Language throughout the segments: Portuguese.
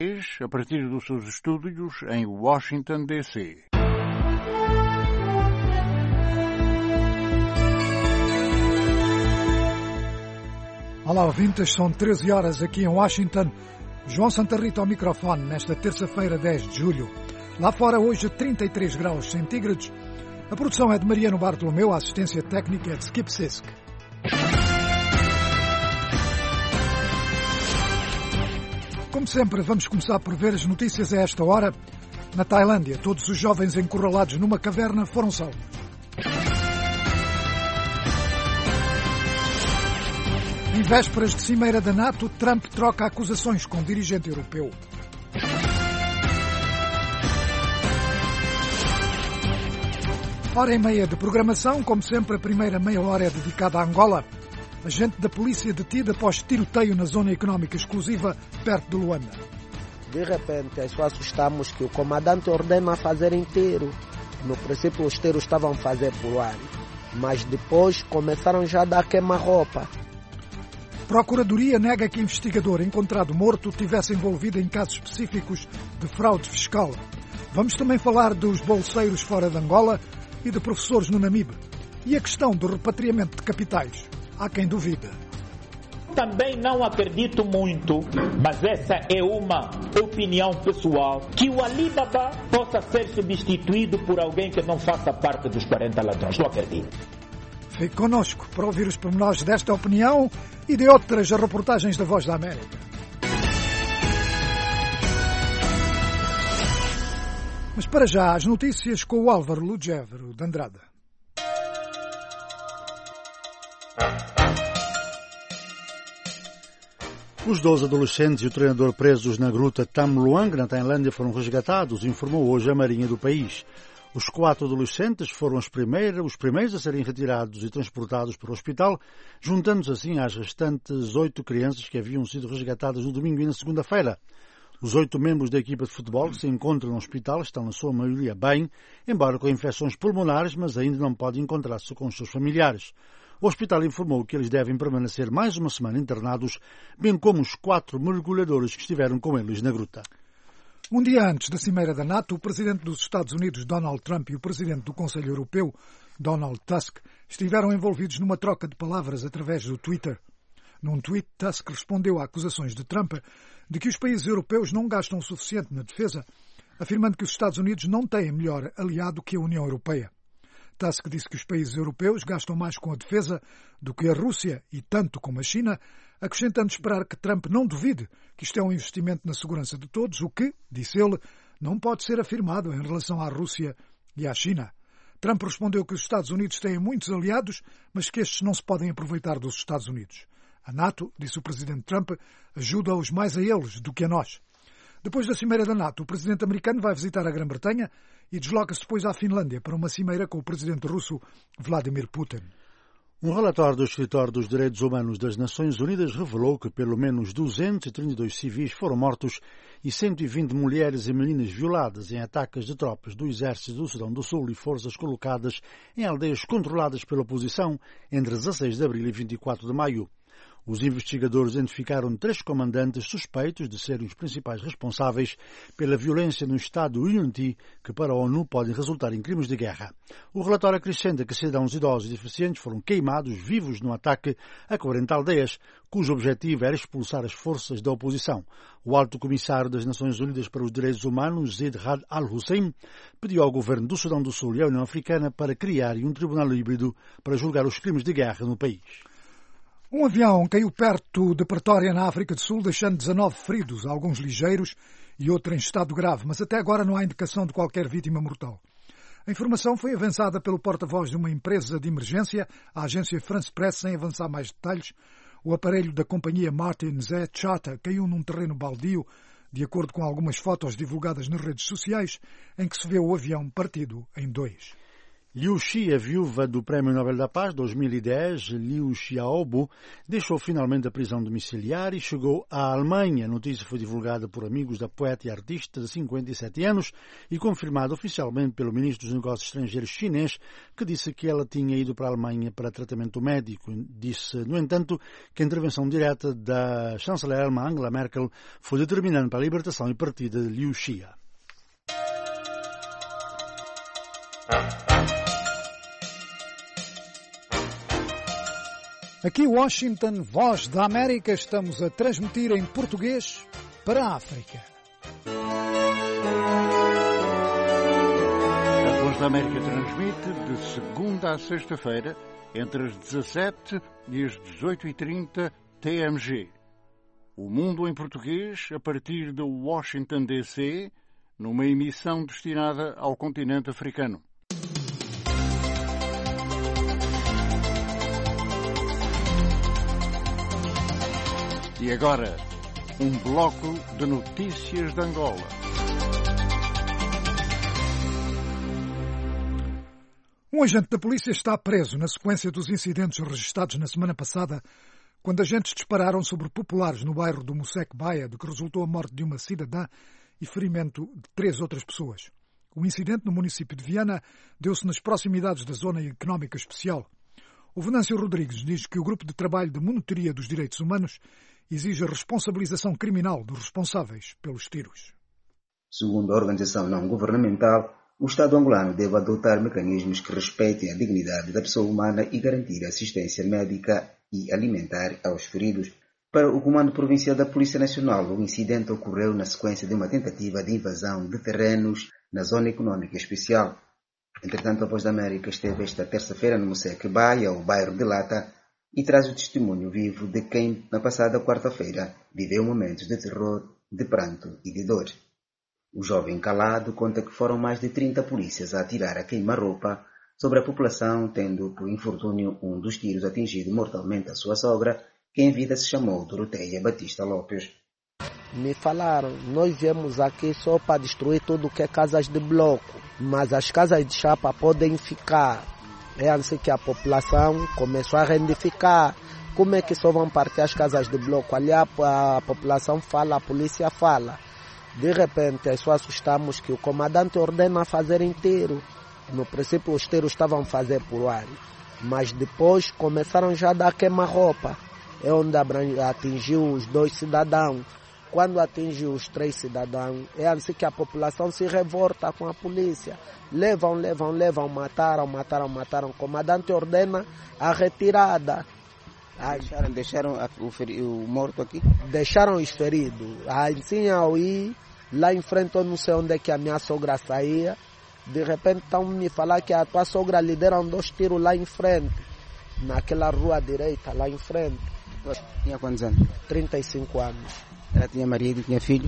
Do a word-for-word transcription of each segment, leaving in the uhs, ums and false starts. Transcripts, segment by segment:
a partir dos seus estúdios em Washington, D C Olá, ouvintes, são treze horas aqui em Washington. João Santa Rita ao microfone nesta terça-feira, dez de julho. Lá fora, hoje, trinta e três graus centígrados. A produção é de Mariano Bartolomeu, a assistência técnica é de Skip Sisk. Como sempre, vamos começar por ver as notícias a esta hora. Na Tailândia, todos os jovens encurralados numa caverna foram salvos. Em vésperas de cimeira da NATO, Trump troca acusações com dirigente europeu. Hora e meia de programação, como sempre, a primeira meia hora é dedicada a Angola. Agente da polícia detida após tiroteio na zona económica exclusiva, perto de Luanda. De repente, só assustamos que o comandante ordena fazer inteiro. No princípio, os tiros estavam a fazer por ar, mas depois começaram já a dar queima-roupa. Procuradoria nega que investigador encontrado morto tivesse envolvido em casos específicos de fraude fiscal. Vamos também falar dos bolseiros fora de Angola e de professores no Namibe. E a questão do repatriamento de capitais. Há quem duvida. Também não acredito muito, mas essa é uma opinião pessoal, que o Alibaba possa ser substituído por alguém que não faça parte dos quarenta ladrões. Não acredito. Fique connosco para ouvir os pormenores desta opinião e de outras reportagens da Voz da América. Mas para já, as notícias com o Álvaro Lugevero de Andrade. Os doze adolescentes e o treinador presos na gruta Tham Luang, na Tailândia, foram resgatados, informou hoje a Marinha do país. Os quatro adolescentes foram os primeiros, os primeiros a serem retirados e transportados para o hospital, juntando-se assim às restantes oito crianças que haviam sido resgatadas no domingo e na segunda-feira. Os oito membros da equipa de futebol que se encontram no hospital estão, na sua maioria, bem, embora com infecções pulmonares, mas ainda não podem encontrar-se com os seus familiares. O hospital informou que eles devem permanecer mais uma semana internados, bem como os quatro mergulhadores que estiveram com eles na gruta. Um dia antes da cimeira da NATO, o presidente dos Estados Unidos, Donald Trump, e o presidente do Conselho Europeu, Donald Tusk, estiveram envolvidos numa troca de palavras através do Twitter. Num tweet, Tusk respondeu a acusações de Trump de que os países europeus não gastam o suficiente na defesa, afirmando que os Estados Unidos não têm melhor aliado que a União Europeia. Tusk disse que os países europeus gastam mais com a defesa do que a Rússia e tanto como a China, acrescentando esperar que Trump não duvide que isto é um investimento na segurança de todos, o que, disse ele, não pode ser afirmado em relação à Rússia e à China. Trump respondeu que os Estados Unidos têm muitos aliados, mas que estes não se podem aproveitar dos Estados Unidos. A NATO, disse o presidente Trump, ajuda-os mais a eles do que a nós. Depois da cimeira da NATO, o presidente americano vai visitar a Grã-Bretanha e desloca-se depois à Finlândia para uma cimeira com o presidente russo Vladimir Putin. Um relatório do Escritório dos Direitos Humanos das Nações Unidas revelou que pelo menos duzentos e trinta e dois civis foram mortos e cento e vinte mulheres e meninas violadas em ataques de tropas do Exército do Sudão do Sul e forças colocadas em aldeias controladas pela oposição entre dezasseis de abril e vinte e quatro de maio. Os investigadores identificaram três comandantes suspeitos de serem os principais responsáveis pela violência no estado Unity, que para a ONU podem resultar em crimes de guerra. O relatório acrescenta que cidadãos idosos e deficientes foram queimados vivos no ataque a quarenta aldeias, cujo objetivo era expulsar as forças da oposição. O alto comissário das Nações Unidas para os Direitos Humanos, Zeid Ra'ad al-Hussein, pediu ao governo do Sudão do Sul e à União Africana para criarem um tribunal híbrido para julgar os crimes de guerra no país. Um avião caiu perto de Pretória, na África do Sul, deixando dezanove feridos, alguns ligeiros e outro em estado grave, mas até agora não há indicação de qualquer vítima mortal. A informação foi avançada pelo porta-voz de uma empresa de emergência, a agência France Press, sem avançar mais detalhes. O aparelho da companhia Martins Air Charter caiu num terreno baldio, de acordo com algumas fotos divulgadas nas redes sociais, em que se vê o avião partido em dois. Liu Xi, a viúva do Prémio Nobel da Paz dois mil e dez, Liu Xiaobo, deixou finalmente a prisão domiciliar e chegou à Alemanha. A notícia foi divulgada por amigos da poeta e artista de cinquenta e sete anos e confirmada oficialmente pelo ministro dos Negócios Estrangeiros chinês, que disse que ela tinha ido para a Alemanha para tratamento médico. Disse, no entanto, que a intervenção direta da chanceler alemã Angela Merkel foi determinante para a libertação e partida de Liu Xi. Aqui Washington, Voz da América, estamos a transmitir em português para a África. A Voz da América transmite de segunda a sexta-feira, entre as dezassete e as dezoito e trinta T M G. O Mundo em Português, a partir de Washington, D C, numa emissão destinada ao continente africano. E agora, um bloco de notícias de Angola. Um agente da polícia está preso na sequência dos incidentes registados na semana passada, quando agentes dispararam sobre populares no bairro do Moseque Baia, de que resultou a morte de uma cidadã e ferimento de três outras pessoas. O incidente no município de Viana deu-se nas proximidades da Zona Económica Especial. O Venâncio Rodrigues diz que o Grupo de Trabalho de Monitoria dos Direitos Humanos exige a responsabilização criminal dos responsáveis pelos tiros. Segundo a organização não-governamental, o Estado angolano deve adotar mecanismos que respeitem a dignidade da pessoa humana e garantir assistência médica e alimentar aos feridos. Para o Comando Provincial da Polícia Nacional, o incidente ocorreu na sequência de uma tentativa de invasão de terrenos na Zona Económica Especial. Entretanto, a Voz da América esteve esta terça-feira no Moseque Baia, o bairro de Lata, e traz o testemunho vivo de quem, na passada quarta-feira, viveu momentos de terror, de pranto e de dor. O jovem calado conta que foram mais de trinta polícias a atirar a queima-roupa sobre a população, tendo por infortúnio um dos tiros atingido mortalmente a sua sogra, que em vida se chamou Doroteia Batista Lopes. Me falaram, nós viemos aqui só para destruir tudo que é casas de bloco, mas as casas de chapa podem ficar. É assim que a população começou a rendificar. Como é que só vão partir as casas de bloco? Ali a, a população fala, a polícia fala. De repente, só assustamos que o comandante ordena fazer inteiro. No princípio, os tiros estavam a fazer por ar. Mas depois começaram já a dar queima-roupa. É onde atingiu os dois cidadãos. Quando atingiu os três cidadãos, é assim que a população se revolta com a polícia. Levam, levam, levam, mataram, mataram, mataram. O comandante ordena a retirada. Deixaram, deixaram a, o, feri, o morto aqui? Deixaram os feridos. Assim, ao ir, lá em frente, eu não sei onde é que a minha sogra saía. De repente, estão me falar que a tua sogra lhe deram dois tiros lá em frente. Naquela rua direita, lá em frente. Tinha quantos anos? trinta e cinco anos. Ela tinha marido, tinha filho?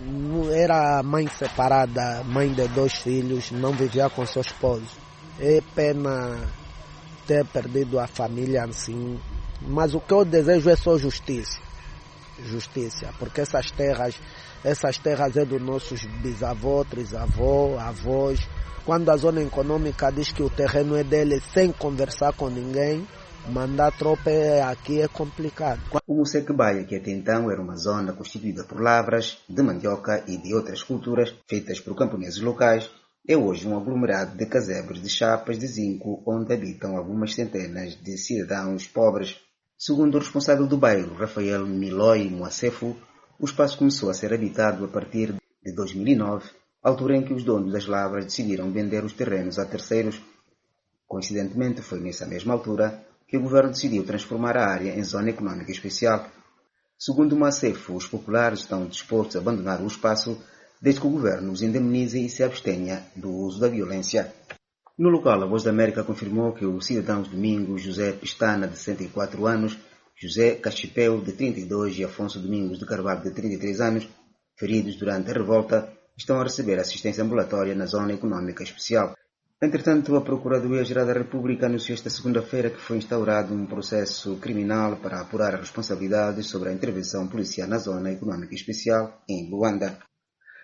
Era mãe separada, mãe de dois filhos, não vivia com seu esposo. É pena ter perdido a família assim, mas o que eu desejo é só justiça. Justiça, porque essas terras, essas terras é dos nossos bisavós, trisavós, avós. Quando a zona econômica diz que o terreno é dele sem conversar com ninguém, mandar tropa aqui é complicado. O Moseque Baia, que até então era uma zona constituída por lavras, de mandioca e de outras culturas feitas por camponeses locais, é hoje um aglomerado de casebres de chapas de zinco onde habitam algumas centenas de cidadãos pobres. Segundo o responsável do bairro, Rafael Milói Moacefo, o espaço começou a ser habitado a partir de dois mil e nove, altura em que os donos das lavras decidiram vender os terrenos a terceiros. Coincidentemente, foi nessa mesma altura que o governo decidiu transformar a área em zona econômica especial. Segundo o Moacefo, os populares estão dispostos a abandonar o espaço desde que o governo os indemnize e se abstenha do uso da violência. No local, a Voz da América confirmou que os cidadãos Domingos José Pestana, de sessenta e quatro anos, José Cachipeu, de trinta e dois, e Afonso Domingos de Carvalho, de trinta e três anos, feridos durante a revolta, estão a receber assistência ambulatória na zona econômica especial. Entretanto, a Procuradoria-Geral da República anunciou esta segunda-feira que foi instaurado um processo criminal para apurar as responsabilidades sobre a intervenção policial na zona econômica especial em Luanda.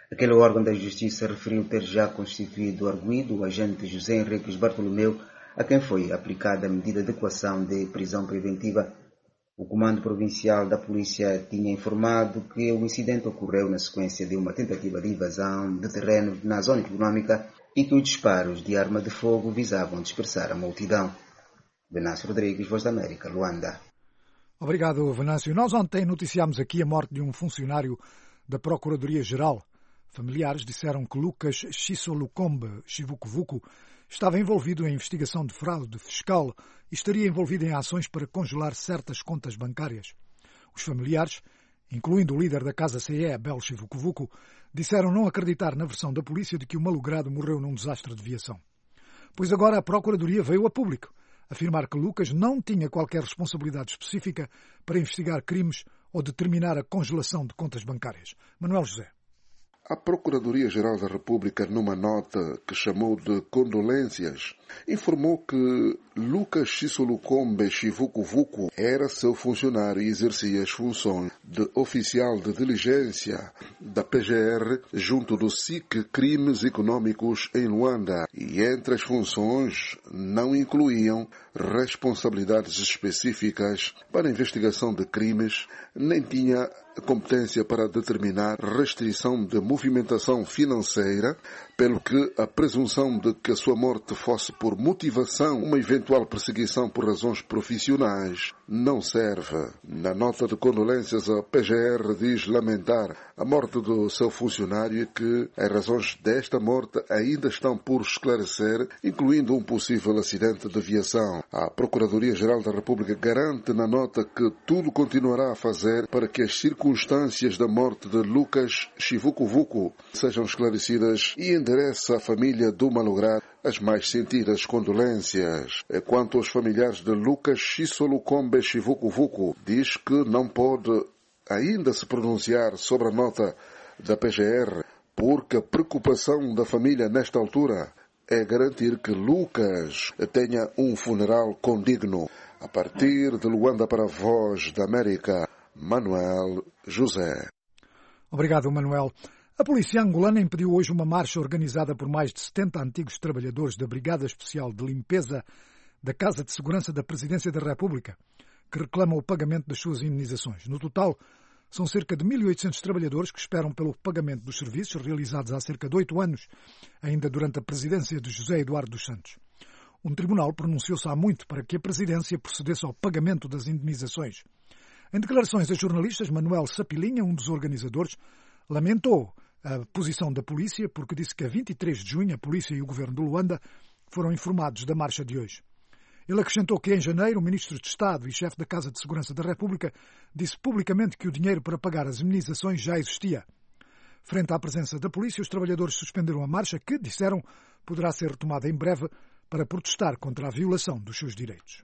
Aquele órgão da Justiça referiu ter já constituído o arguido, o agente José Henriques Bartolomeu, a quem foi aplicada a medida de coação de prisão preventiva. O Comando Provincial da Polícia tinha informado que o incidente ocorreu na sequência de uma tentativa de invasão de terreno na zona econômica e que os disparos de arma de fogo visavam dispersar a multidão. Venâncio Rodrigues, Voz da América, Luanda. Obrigado, Venâncio. Nós ontem noticiámos aqui a morte de um funcionário da Procuradoria-Geral. Familiares disseram que Lucas Xisolukombe Chivukuvuku estava envolvido em investigação de fraude fiscal e estaria envolvido em ações para congelar certas contas bancárias. Os familiares, incluindo o líder da Casa C E, Abel Chivukuvuku, disseram não acreditar na versão da polícia de que o malogrado morreu num desastre de viação. Pois agora a Procuradoria veio a público afirmar que Lucas não tinha qualquer responsabilidade específica para investigar crimes ou determinar a congelação de contas bancárias. Manuel José. A Procuradoria-Geral da República, numa nota que chamou de condolências, informou que Lucas Xisolukombe Chivukuvuku era seu funcionário e exercia as funções de oficial de diligência da P G R junto do S I C Crimes Econômicos em Luanda e entre as funções não incluíam responsabilidades específicas para a investigação de crimes, nem tinha competência para determinar restrição de movimentação financeira, pelo que a presunção de que a sua morte fosse por motivação, uma eventual perseguição por razões profissionais, não serve. Na nota de condolências, a P G R diz lamentar a morte do seu funcionário e que as razões desta morte ainda estão por esclarecer, incluindo um possível acidente de aviação. A Procuradoria-Geral da República garante na nota que tudo continuará a fazer para que as circunstâncias da morte de Lucas Chivukuvuku sejam esclarecidas e endereça à família do malogrado as mais sentidas condolências. Quanto aos familiares de Lucas Xisolukombe Chivukuvuku, diz que não pode ainda se pronunciar sobre a nota da P G R, porque a preocupação da família nesta altura é garantir que Lucas tenha um funeral condigno. A partir de Luanda para a Voz da América, Manuel José. Obrigado, Manuel. A polícia angolana impediu hoje uma marcha organizada por mais de setenta antigos trabalhadores da Brigada Especial de Limpeza da Casa de Segurança da Presidência da República, que reclamam o pagamento das suas indenizações. No total, são cerca de mil e oitocentos trabalhadores que esperam pelo pagamento dos serviços realizados há cerca de oito anos, ainda durante a presidência de José Eduardo dos Santos. Um tribunal pronunciou-se há muito para que a presidência procedesse ao pagamento das indenizações. Em declarações a jornalistas, Manuel Sapilinha, um dos organizadores, lamentou a posição da polícia porque disse que a vinte e três de junho a polícia e o governo de Luanda foram informados da marcha de hoje. Ele acrescentou que em janeiro o ministro de Estado e chefe da Casa de Segurança da República disse publicamente que o dinheiro para pagar as indenizações já existia. Frente à presença da polícia, os trabalhadores suspenderam a marcha que, disseram, poderá ser retomada em breve para protestar contra a violação dos seus direitos.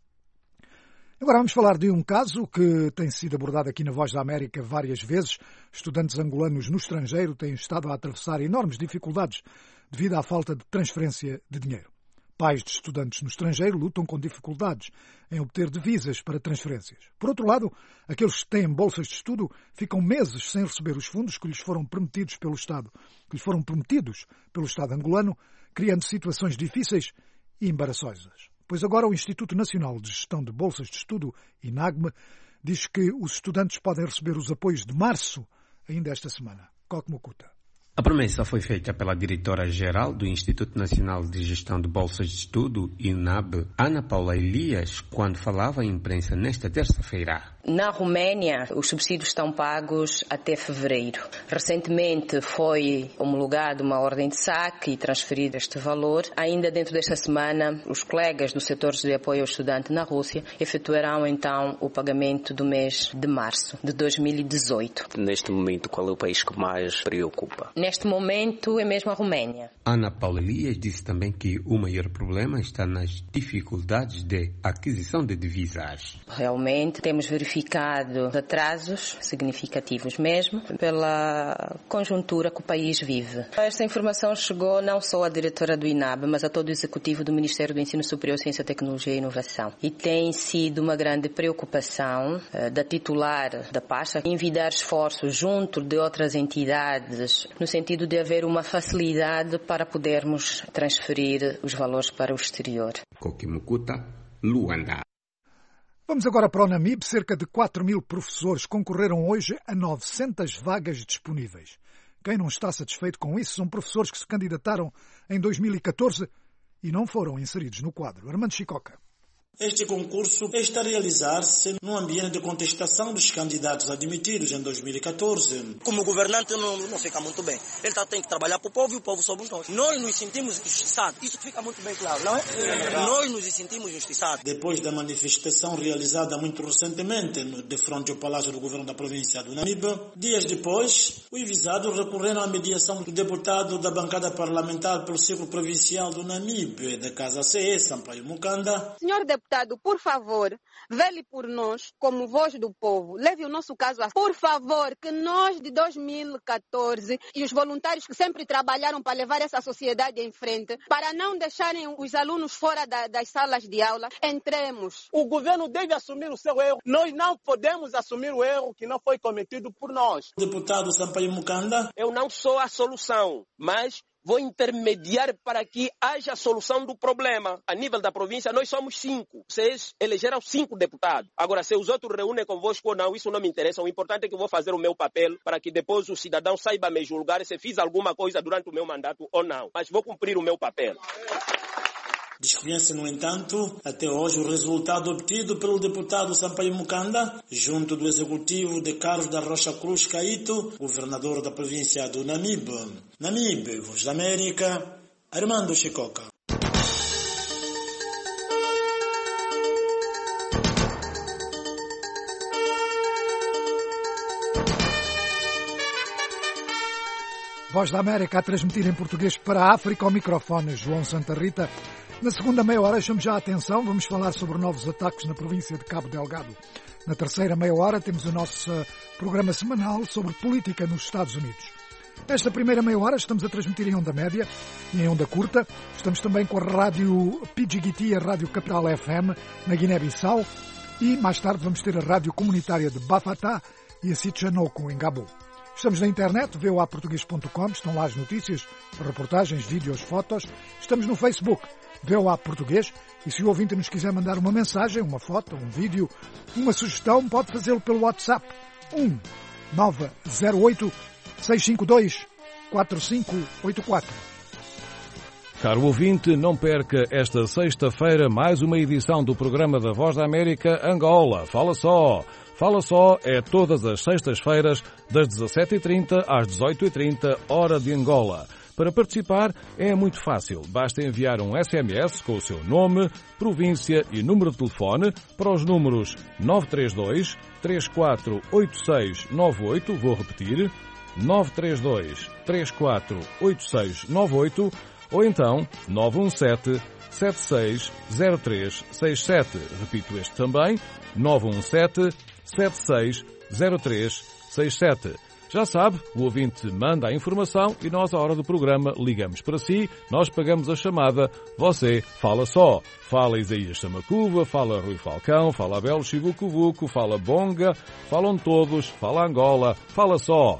Agora vamos falar de um caso que tem sido abordado aqui na Voz da América várias vezes. Estudantes angolanos no estrangeiro têm estado a atravessar enormes dificuldades devido à falta de transferência de dinheiro. Pais de estudantes no estrangeiro lutam com dificuldades em obter divisas para transferências. Por outro lado, aqueles que têm bolsas de estudo ficam meses sem receber os fundos que lhes foram prometidos pelo Estado, que lhes foram prometidos pelo Estado angolano, criando situações difíceis e embaraçosas. Pois agora o Instituto Nacional de Gestão de Bolsas de Estudo, INAGME, diz que os estudantes podem receber os apoios de março ainda esta semana. Coque Mocuta. A promessa foi feita pela diretora-geral do Instituto Nacional de Gestão de Bolsas de Estudo, INAB, Ana Paula Elias, quando falava à imprensa nesta terça-feira. Na Roménia, os subsídios estão pagos até fevereiro. Recentemente foi homologada uma ordem de saque e transferido este valor. Ainda dentro desta semana, os colegas do setor de apoio ao estudante na Rússia efetuarão então o pagamento do mês de março de dois mil e dezoito. Neste momento, qual é o país que mais preocupa? Neste momento é mesmo a Roménia. Ana Paula Elias disse também que o maior problema está nas dificuldades de aquisição de divisas. Realmente temos verificado atrasos significativos mesmo pela conjuntura que o país vive. Esta informação chegou não só à diretora do I N A B, mas a todo o executivo do Ministério do Ensino Superior, Ciência, Tecnologia e Inovação. E tem sido uma grande preocupação uh, da titular da pasta envidar esforços junto de outras entidades no sentido de haver uma facilidade para podermos transferir os valores para o exterior. Kokimukuta, Luanda. Vamos agora para o Namibe. Cerca de quatro mil professores concorreram hoje a novecentas vagas disponíveis. Quem não está satisfeito com isso são professores que se candidataram em dois mil e catorze e não foram inseridos no quadro. Armando Chicoca. Este concurso está a realizar-se num ambiente de contestação dos candidatos admitidos em dois mil e catorze. Como governante não, não fica muito bem. Ele tá, tem que trabalhar para o povo e o povo somos nós. Nós nos sentimos injustiçados. Isso fica muito bem claro, não é? Nós nos sentimos injustiçados. Depois da manifestação realizada muito recentemente no, de frente ao Palácio do Governo da província do Namibe, dias depois, os visados recorreram à mediação do deputado da bancada parlamentar pelo Círculo Provincial do Namibe, da Casa C E, Sampaio Mukanda. Senhor deputado, por favor, vele por nós como voz do povo. Leve o nosso caso a... Por favor, que nós de dois mil e catorze e os voluntários que sempre trabalharam para levar essa sociedade em frente, para não deixarem os alunos fora da, das salas de aula, entremos. O governo deve assumir o seu erro. Nós não podemos assumir o erro que não foi cometido por nós. Deputado Sampaio Mukanda. Eu não sou a solução, mas vou intermediar para que haja solução do problema. A nível da província, nós somos cinco. Vocês elegeram cinco deputados. Agora, se os outros reúnem convosco ou não, isso não me interessa. O importante é que eu vou fazer o meu papel para que depois o cidadão saiba me julgar se fiz alguma coisa durante o meu mandato ou não. Mas vou cumprir o meu papel. Desconhece, no entanto, até hoje o resultado obtido pelo deputado Sampaio Mukanda, junto do executivo de Carlos da Rocha Cruz Caíto, governador da província do Namibe. Namibe, Voz da América, Armando Chicoca. Voz da América a transmitir em português para a África ao microfone João Santa Rita. Na segunda meia hora, chamamos já a atenção, vamos falar sobre novos ataques na província de Cabo Delgado. Na terceira meia hora temos o nosso programa semanal sobre política nos Estados Unidos. Nesta primeira meia hora estamos a transmitir em onda média e em onda curta. Estamos também com a rádio Pidjigiti, a rádio Capital F M, na Guiné-Bissau. E mais tarde vamos ter a rádio comunitária de Bafatá e a Sitchanoko, em Gabo. Estamos na internet, v o a português ponto com, estão lá as notícias, reportagens, vídeos, fotos. Estamos no Facebook, V O A Português, e se o ouvinte nos quiser mandar uma mensagem, uma foto, um vídeo, uma sugestão, pode fazê-lo pelo WhatsApp um nove zero oito seis cinco dois quatro cinco oito quatro. Caro ouvinte, não perca esta sexta-feira mais uma edição do programa da Voz da América Angola. Fala só! Fala Só é todas as sextas-feiras, das dezassete e trinta às dezoito e trinta, hora de Angola. Para participar é muito fácil. Basta enviar um S M S com o seu nome, província e número de telefone para os números nove três dois, três quatro oito seis nove oito, vou repetir, nove três dois, três quatro oito seis nove oito, ou então nove um sete, sete seis zero três seis sete. Repito este também, nove um sete, sete seis zero três seis sete. Já sabe, o ouvinte manda a informação e nós, à hora do programa, ligamos para si, nós pagamos a chamada, você fala só. Fala Isaías Samacuva, fala Rui Falcão, fala Abel Chivucuvuco, fala Bonga, falam todos, fala Angola, fala só.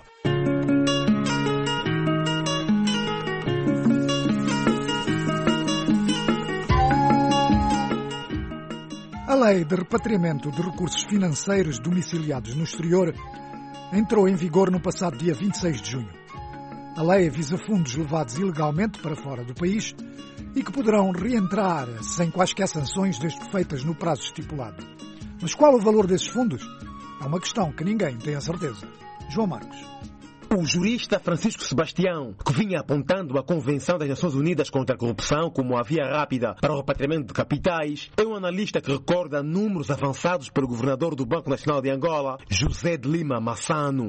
A Lei de Repatriamento de Recursos Financeiros Domiciliados no Exterior entrou em vigor no passado dia vinte e seis de junho. A lei visa fundos levados ilegalmente para fora do país e que poderão reentrar sem quaisquer sanções desde feitas no prazo estipulado. Mas qual o valor desses fundos? É uma questão que ninguém tem a certeza. João Marcos. O jurista Francisco Sebastião, que vinha apontando a Convenção das Nações Unidas contra a Corrupção como a via rápida para o repatriamento de capitais, é um analista que recorda números avançados pelo governador do Banco Nacional de Angola, José de Lima Massano.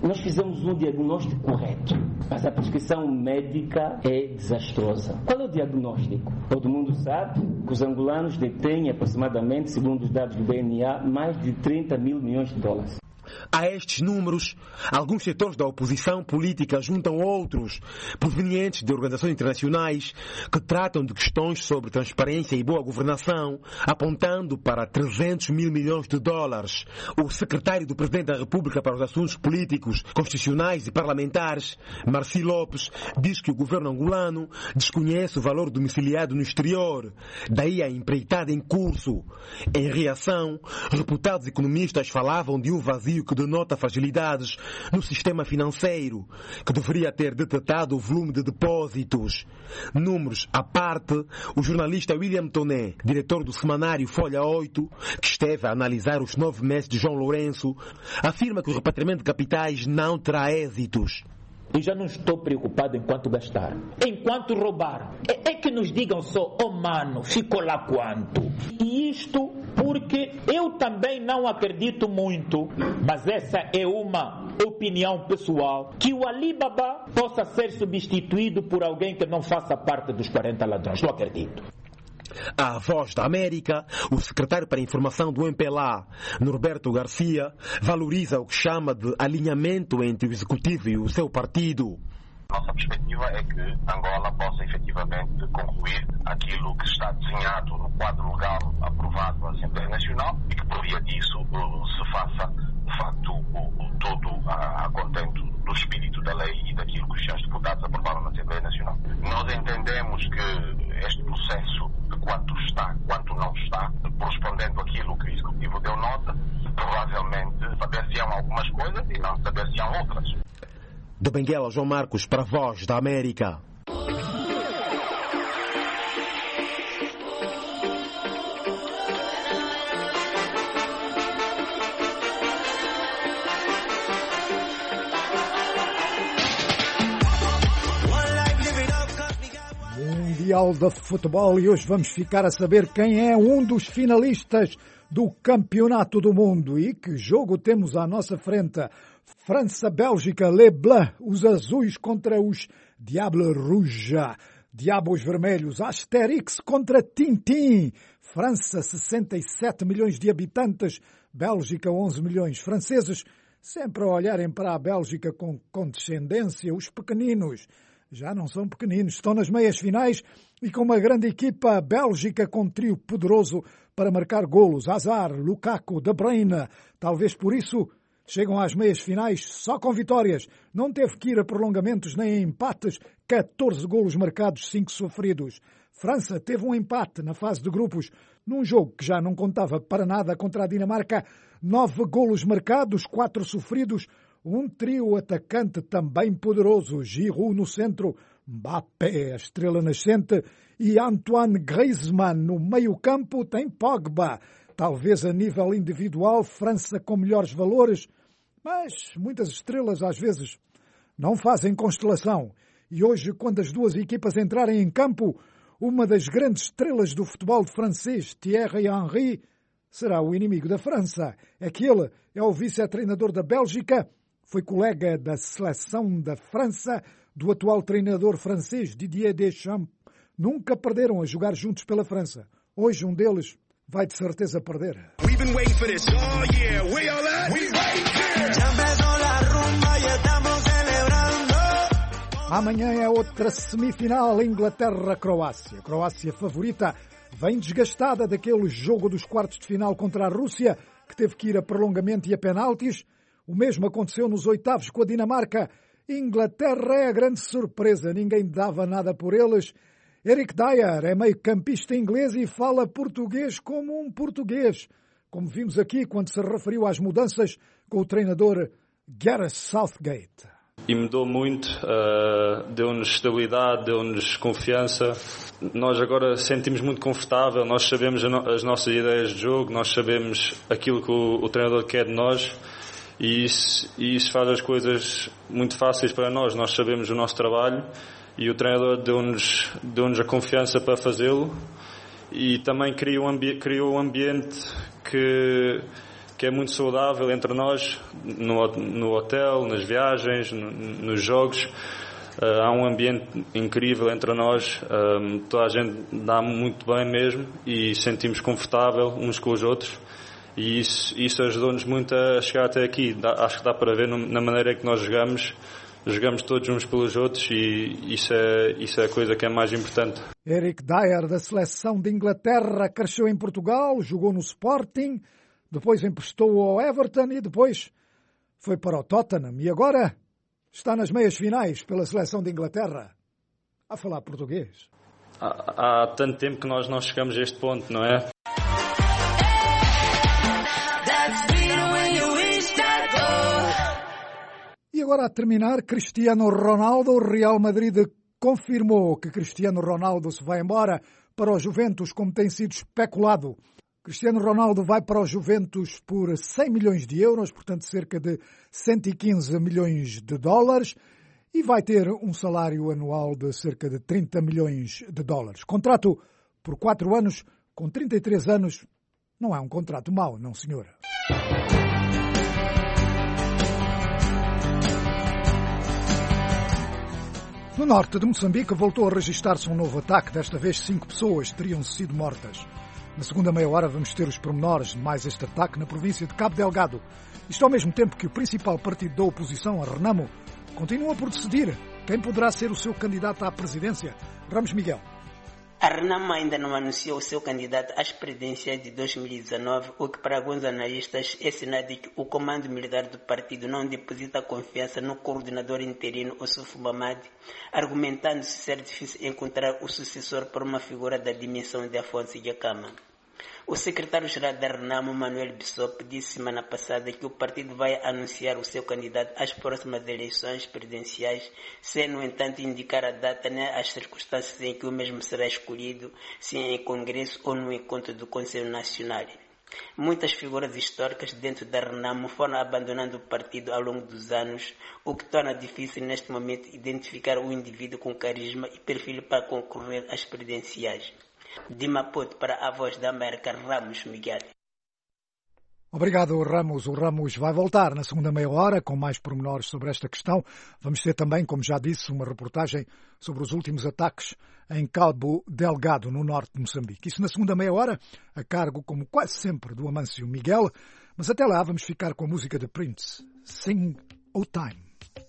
Nós fizemos um diagnóstico correto, mas a prescrição médica é desastrosa. Qual é o diagnóstico? Todo mundo sabe que os angolanos detêm aproximadamente, segundo os dados do B N A, mais de trinta mil milhões de dólares. A estes números, alguns setores da oposição política juntam outros, provenientes de organizações internacionais, que tratam de questões sobre transparência e boa governação, apontando para trezentos mil milhões de dólares. O secretário do Presidente da República para os Assuntos Políticos, Constitucionais e Parlamentares, Marci Lopes, diz que o governo angolano desconhece o valor domiciliado no exterior, daí a empreitada em curso. Em reação, reputados economistas falavam de um vazio que denota fragilidades no sistema financeiro, que deveria ter detectado o volume de depósitos. Números à parte, o jornalista William Toné, diretor do semanário Folha oito, que esteve a analisar os nove meses de João Lourenço, afirma que o repatriamento de capitais não terá êxitos. Eu já não estou preocupado enquanto gastar. Enquanto roubar. É, é que nos digam só, oh mano, ficou lá quanto? E isto porque eu também não acredito muito, mas essa é uma opinião pessoal, que o Alibaba possa ser substituído por alguém que não faça parte dos quarenta ladrões. Não acredito. À Voz da América, o secretário para a Informação do M P L A, Norberto Garcia, valoriza o que chama de alinhamento entre o Executivo e o seu partido. Nossa perspectiva é que Angola possa efetivamente concluir aquilo que está desenhado no quadro legal aprovado na Assembleia Nacional e que, por via disso, se faça, de facto, o, todo a, a contento do espírito da lei e daquilo que os senhores deputados aprovaram na Assembleia Nacional. Nós entendemos que este processo de quanto está, quanto não está, correspondendo àquilo que o Executivo deu nota, provavelmente saber-se-ão algumas coisas e não saber-se-ão outras. De Benguela, João Marcos, para a Voz da América. Mundial de Futebol, e hoje vamos ficar a saber quem é um dos finalistas do Campeonato do Mundo. E que jogo temos à nossa frente? França-Bélgica, Les Bleus, os azuis contra os Diable Rouge, Diabos Vermelhos, Asterix contra Tintin. França, sessenta e sete milhões de habitantes, Bélgica, onze milhões. Franceses sempre a olharem para a Bélgica com condescendência. Os pequeninos já não são pequeninos, estão nas meias finais e com uma grande equipa. A Bélgica com um trio poderoso para marcar golos. Hazard, Lukaku, De Bruyne. Talvez por isso chegam às meias finais só com vitórias. Não teve que ir a prolongamentos nem a empates. catorze golos marcados, cinco sofridos. França teve um empate na fase de grupos, num jogo que já não contava para nada contra a Dinamarca. nove golos marcados, quatro sofridos. Um trio atacante também poderoso. Giroud no centro, Mbappé, a estrela nascente, e Antoine Griezmann no meio-campo. Tem Pogba. Talvez a nível individual, França com melhores valores, mas muitas estrelas às vezes não fazem constelação. E hoje, quando as duas equipas entrarem em campo, uma das grandes estrelas do futebol francês, Thierry Henry, será o inimigo da França. Aquele é o vice-treinador da Bélgica, foi colega da seleção da França, do atual treinador francês Didier Deschamps. Nunca perderam a jogar juntos pela França. Hoje um deles vai de certeza perder. Amanhã é outra semifinal, Inglaterra-Croácia. Croácia favorita, vem desgastada daquele jogo dos quartos de final contra a Rússia, que teve que ir a prolongamento e a penaltis. O mesmo aconteceu nos oitavos com a Dinamarca. Inglaterra é a grande surpresa, ninguém dava nada por eles. Eric Dyer é meio-campista inglês e fala português como um português, como vimos aqui quando se referiu às mudanças com o treinador Gareth Southgate. E mudou muito, uh, deu-nos estabilidade, deu-nos confiança. Nós agora sentimos muito confortável, nós sabemos as nossas ideias de jogo, nós sabemos aquilo que o, o treinador quer de nós e isso, e isso faz as coisas muito fáceis para nós. Nós sabemos o nosso trabalho e o treinador deu-nos, deu-nos a confiança para fazê-lo e também criou um, ambi- criou um ambiente que, que é muito saudável entre nós, no, no hotel, nas viagens, no, nos jogos. Uh, há um ambiente incrível entre nós, um, toda a gente dá muito bem mesmo e sentimos confortável uns com os outros, e isso, isso ajudou-nos muito a chegar até aqui. Dá, acho que dá para ver no, na maneira que nós jogamos, jogamos todos uns pelos outros, e isso é, isso é a coisa que é mais importante. Eric Dier, da seleção de Inglaterra, cresceu em Portugal, jogou no Sporting, depois emprestou ao Everton e depois foi para o Tottenham e agora está nas meias finais pela seleção de Inglaterra. A falar português. Há, há tanto tempo que nós não chegamos a este ponto, não é? E agora, a terminar, Cristiano Ronaldo. O Real Madrid confirmou que Cristiano Ronaldo se vai embora para o Juventus, como tem sido especulado. Cristiano Ronaldo vai para o Juventus por cem milhões de euros, portanto cerca de cento e quinze milhões de dólares, e vai ter um salário anual de cerca de trinta milhões de dólares. Contrato por quatro anos, com trinta e três anos, não é um contrato mau, não senhora. No norte de Moçambique voltou a registrar-se um novo ataque. Desta vez cinco pessoas teriam sido mortas. Na segunda meia hora vamos ter os pormenores de mais este ataque na província de Cabo Delgado. Isto ao mesmo tempo que o principal partido da oposição, a Renamo, continua por decidir quem poderá ser o seu candidato à presidência. Ramos Miguel. A Renamo ainda não anunciou o seu candidato às presidências de dois mil e dezanove, o que para alguns analistas é sinal de que o comando militar do partido não deposita confiança no coordenador interino, Ossuf Mamadi, argumentando-se ser difícil encontrar o sucessor por uma figura da dimensão de Afonso Dhlakama. O secretário-geral da Renamo, Manuel Bissop, disse semana passada que o partido vai anunciar o seu candidato às próximas eleições presidenciais, sem, no entanto, indicar a data nem as circunstâncias em que o mesmo será escolhido, se em congresso ou no encontro do Conselho Nacional. Muitas figuras históricas dentro da Renamo foram abandonando o partido ao longo dos anos, o que torna difícil neste momento identificar o indivíduo com carisma e perfil para concorrer às presidenciais. De Maputo para a Voz da América, Ramos Miguel. Obrigado, Ramos. O Ramos vai voltar na segunda meia hora com mais pormenores sobre esta questão. Vamos ter também, como já disse, uma reportagem sobre os últimos ataques em Cabo Delgado, no norte de Moçambique. Isso na segunda meia hora, a cargo, como quase sempre, do Amâncio Miguel. Mas até lá vamos ficar com a música de Prince, Sing O Time.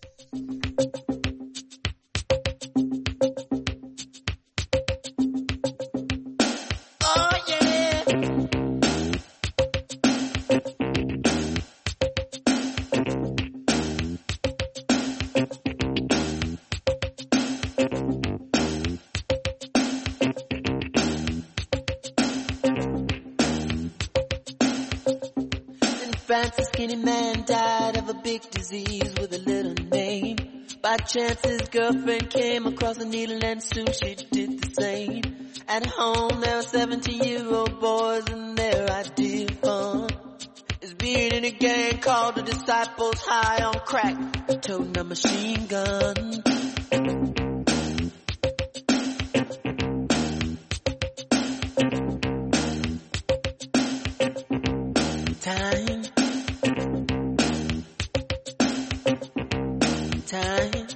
France, a skinny man died of a big disease with a little name. By chance his girlfriend came across a needle and soon she did the same. At home there were seventeen-year-old boys and their idea of fun is being in a gang called the Disciples, high on crack, toting a machine gun. Time. Times.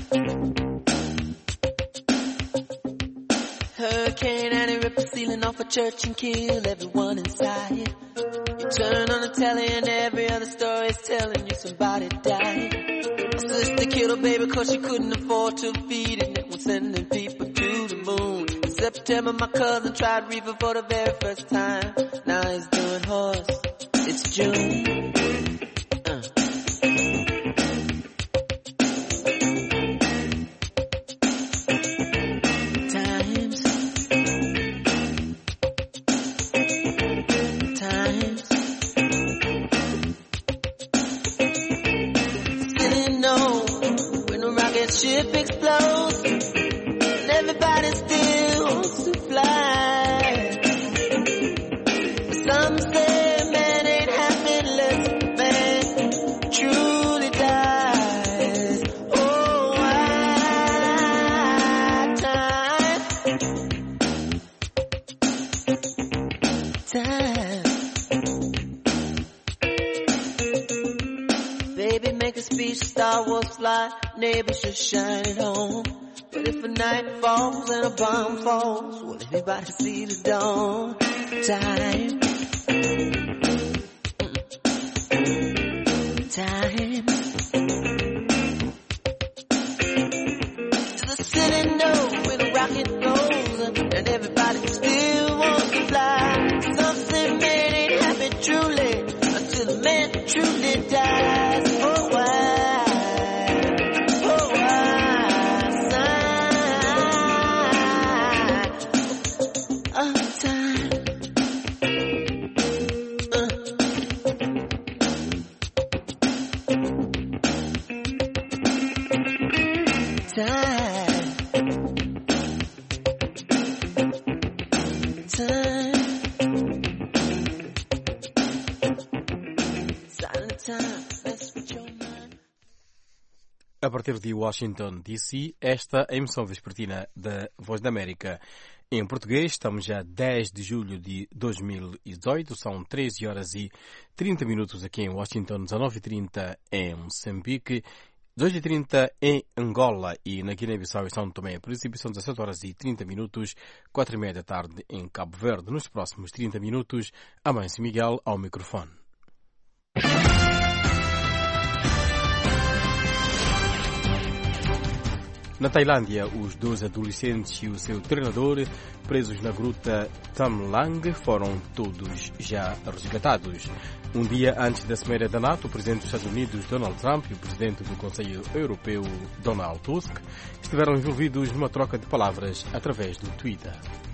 Hurricane Annie ripped the ceiling off a church and killed everyone inside. You turn on the telly and every other story is telling you somebody died. My sister killed her baby cause she couldn't afford to feed it. And was sending people to the moon. In September my cousin tried reefer for the very first time. Now he's doing horse. It's June. Uh. Times. Times. Didn't know when a rocket ship explodes and everybody still wants to fly. Some say Star Wars fly, neighbors should shine at home. But if a night falls and a bomb falls, will anybody see the dawn? Time. Time. To the city knows where the rocket goes, and everybody still wants to fly. Some say man ain't happy truly until the man truly dies. Oh, why? Oh, why? Sign. Oh, time. A partir de Washington, D C, esta é a emissão vespertina da Voz da América. Em português, estamos já dez de julho de dois mil e dezoito, são treze horas e trinta minutos aqui em Washington, dezenove e trinta em Moçambique, dois e trinta em Angola e na Guiné-Bissau e São Tomé. Por isso, são dezessete horas e trinta minutos, quatro e meia da tarde em Cabo Verde. Nos próximos trinta minutos, Amâncio Miguel ao microfone. Na Tailândia, os dois adolescentes e o seu treinador, presos na gruta Tam Lang, foram todos já resgatados. Um dia antes da Cimeira da NATO, o presidente dos Estados Unidos, Donald Trump, e o presidente do Conselho Europeu, Donald Tusk, estiveram envolvidos numa troca de palavras através do Twitter.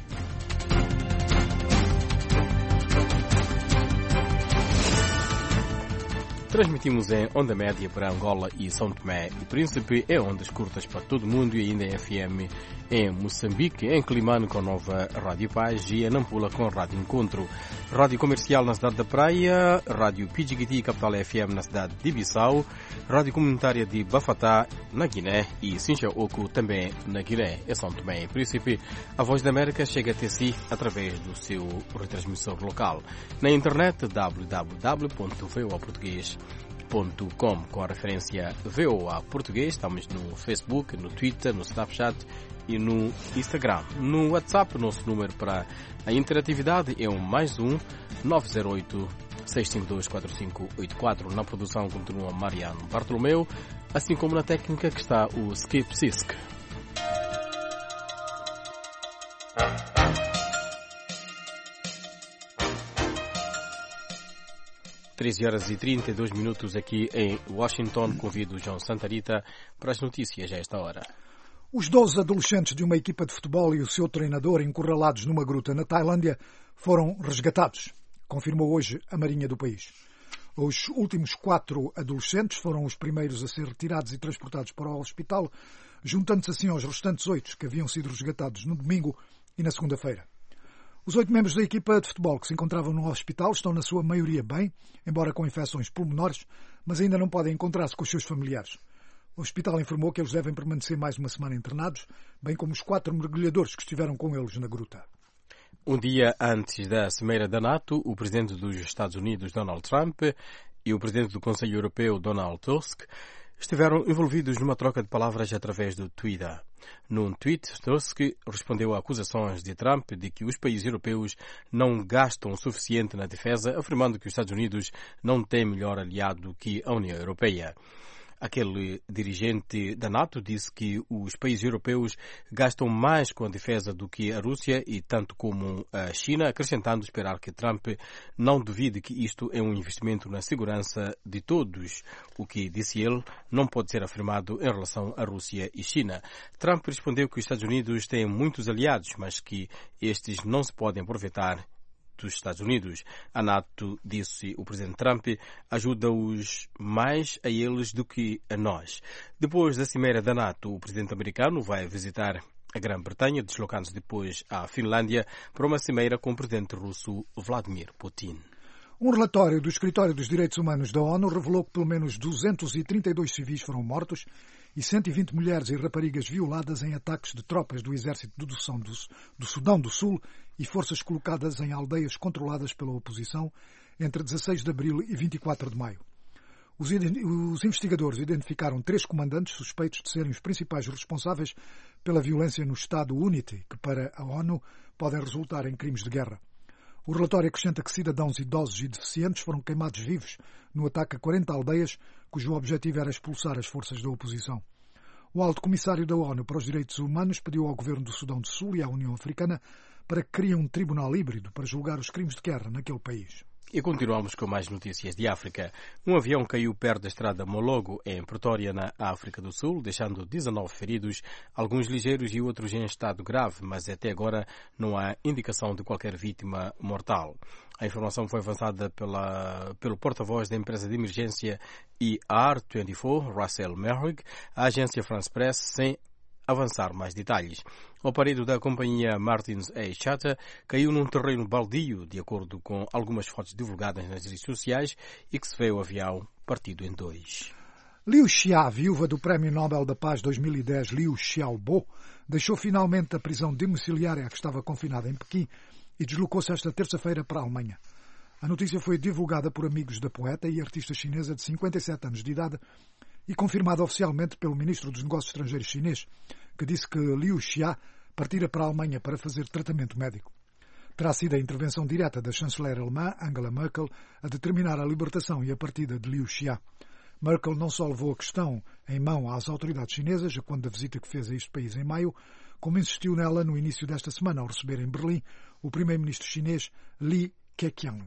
Transmitimos em onda média para Angola e São Tomé e Príncipe, em ondas curtas para todo o mundo e ainda em F M em Moçambique, em Climane com Nova Rádio Paz e em Nampula com Rádio Encontro. Rádio Comercial na cidade da Praia, Rádio Pidjigiti Capital F M na cidade de Bissau, Rádio Comunitária de Bafatá na Guiné e Sinchaoco também na Guiné e São Tomé e Príncipe. A Voz da América chega até si através do seu retransmissor local. Na internet, w w w ponto voa português ponto com, com a referência V O A Português. Estamos no Facebook, no Twitter, no Snapchat e no Instagram. No WhatsApp, nosso número para a interatividade é o mais um nove zero oito, seis cinco dois, quatro cinco oito quatro. Na produção continua Mariano Bartolomeu, assim como na técnica que está o Skip Sisk. treze horas e trinta e dois minutos aqui em Washington. Convido o João Santarita para as notícias a esta hora. Os doze adolescentes de uma equipa de futebol e o seu treinador encurralados numa gruta na Tailândia foram resgatados, confirmou hoje a Marinha do país. Os últimos quatro adolescentes foram os primeiros a ser retirados e transportados para o hospital, juntando-se assim aos restantes oito que haviam sido resgatados no domingo e na segunda-feira. Os oito membros da equipa de futebol que se encontravam no hospital estão na sua maioria bem, embora com infecções pulmonares, mas ainda não podem encontrar-se com os seus familiares. O hospital informou que eles devem permanecer mais uma semana internados, bem como os quatro mergulhadores que estiveram com eles na gruta. Um dia antes da Cimeira da NATO, o presidente dos Estados Unidos, Donald Trump, e o presidente do Conselho Europeu, Donald Tusk, estiveram envolvidos numa troca de palavras através do Twitter. Num tweet, Tusk respondeu a acusações de Trump de que os países europeus não gastam o suficiente na defesa, afirmando que os Estados Unidos não têm melhor aliado que a União Europeia. Aquele dirigente da NATO disse que os países europeus gastam mais com a defesa do que a Rússia e tanto como a China, acrescentando esperar que Trump não duvide que isto é um investimento na segurança de todos, o que, disse ele, não pode ser afirmado em relação à Rússia e China. Trump respondeu que os Estados Unidos têm muitos aliados, mas que estes não se podem aproveitar dos Estados Unidos. A NATO, disse o presidente Trump, ajuda-os mais a eles do que a nós. Depois da cimeira da NATO, o presidente americano vai visitar a Grã-Bretanha, deslocando-se depois à Finlândia para uma cimeira com o presidente russo Vladimir Putin. Um relatório do Escritório dos Direitos Humanos da ONU revelou que pelo menos duzentos e trinta e dois civis foram mortos e cento e vinte mulheres e raparigas violadas em ataques de tropas do Exército do, do, do Sudão do Sul e forças colocadas em aldeias controladas pela oposição entre dezasseis de abril e vinte e quatro de maio. Os, os investigadores identificaram três comandantes suspeitos de serem os principais responsáveis pela violência no Estado Unity, que para a ONU podem resultar em crimes de guerra. O relatório acrescenta que cidadãos idosos e deficientes foram queimados vivos no ataque a quarenta aldeias, cujo objetivo era expulsar as forças da oposição. O Alto Comissário da ONU para os Direitos Humanos pediu ao governo do Sudão do Sul e à União Africana para que criem um tribunal híbrido para julgar os crimes de guerra naquele país. E continuamos com mais notícias de África. Um avião caiu perto da estrada Mologo, em Pretória, na África do Sul, deixando dezanove feridos, alguns ligeiros e outros em estado grave, mas até agora não há indicação de qualquer vítima mortal. A informação foi avançada pela, pelo porta-voz da empresa de emergência E R vinte e quatro, Russell Merrick, à agência France Press, sem avançar mais detalhes. O aparelho da companhia Martins A. Chata caiu num terreno baldio, de acordo com algumas fotos divulgadas nas redes sociais, e que se vê o avião partido em dois. Liu Xia, viúva do Prémio Nobel da Paz dois mil e dez Liu Xiaobo, deixou finalmente a prisão domiciliária a que estava confinada em Pequim e deslocou-se esta terça-feira para a Alemanha. A notícia foi divulgada por amigos da poeta e artista chinesa de cinquenta e sete anos de idade e confirmada oficialmente pelo ministro dos Negócios Estrangeiros chinês, que disse que Liu Xia partira para a Alemanha para fazer tratamento médico. Terá sido a intervenção direta da chanceler alemã, Angela Merkel, a determinar a libertação e a partida de Liu Xia. Merkel não só levou a questão em mão às autoridades chinesas, a quando da visita que fez a este país em maio, como insistiu nela no início desta semana ao receber em Berlim o primeiro-ministro chinês Li Keqiang.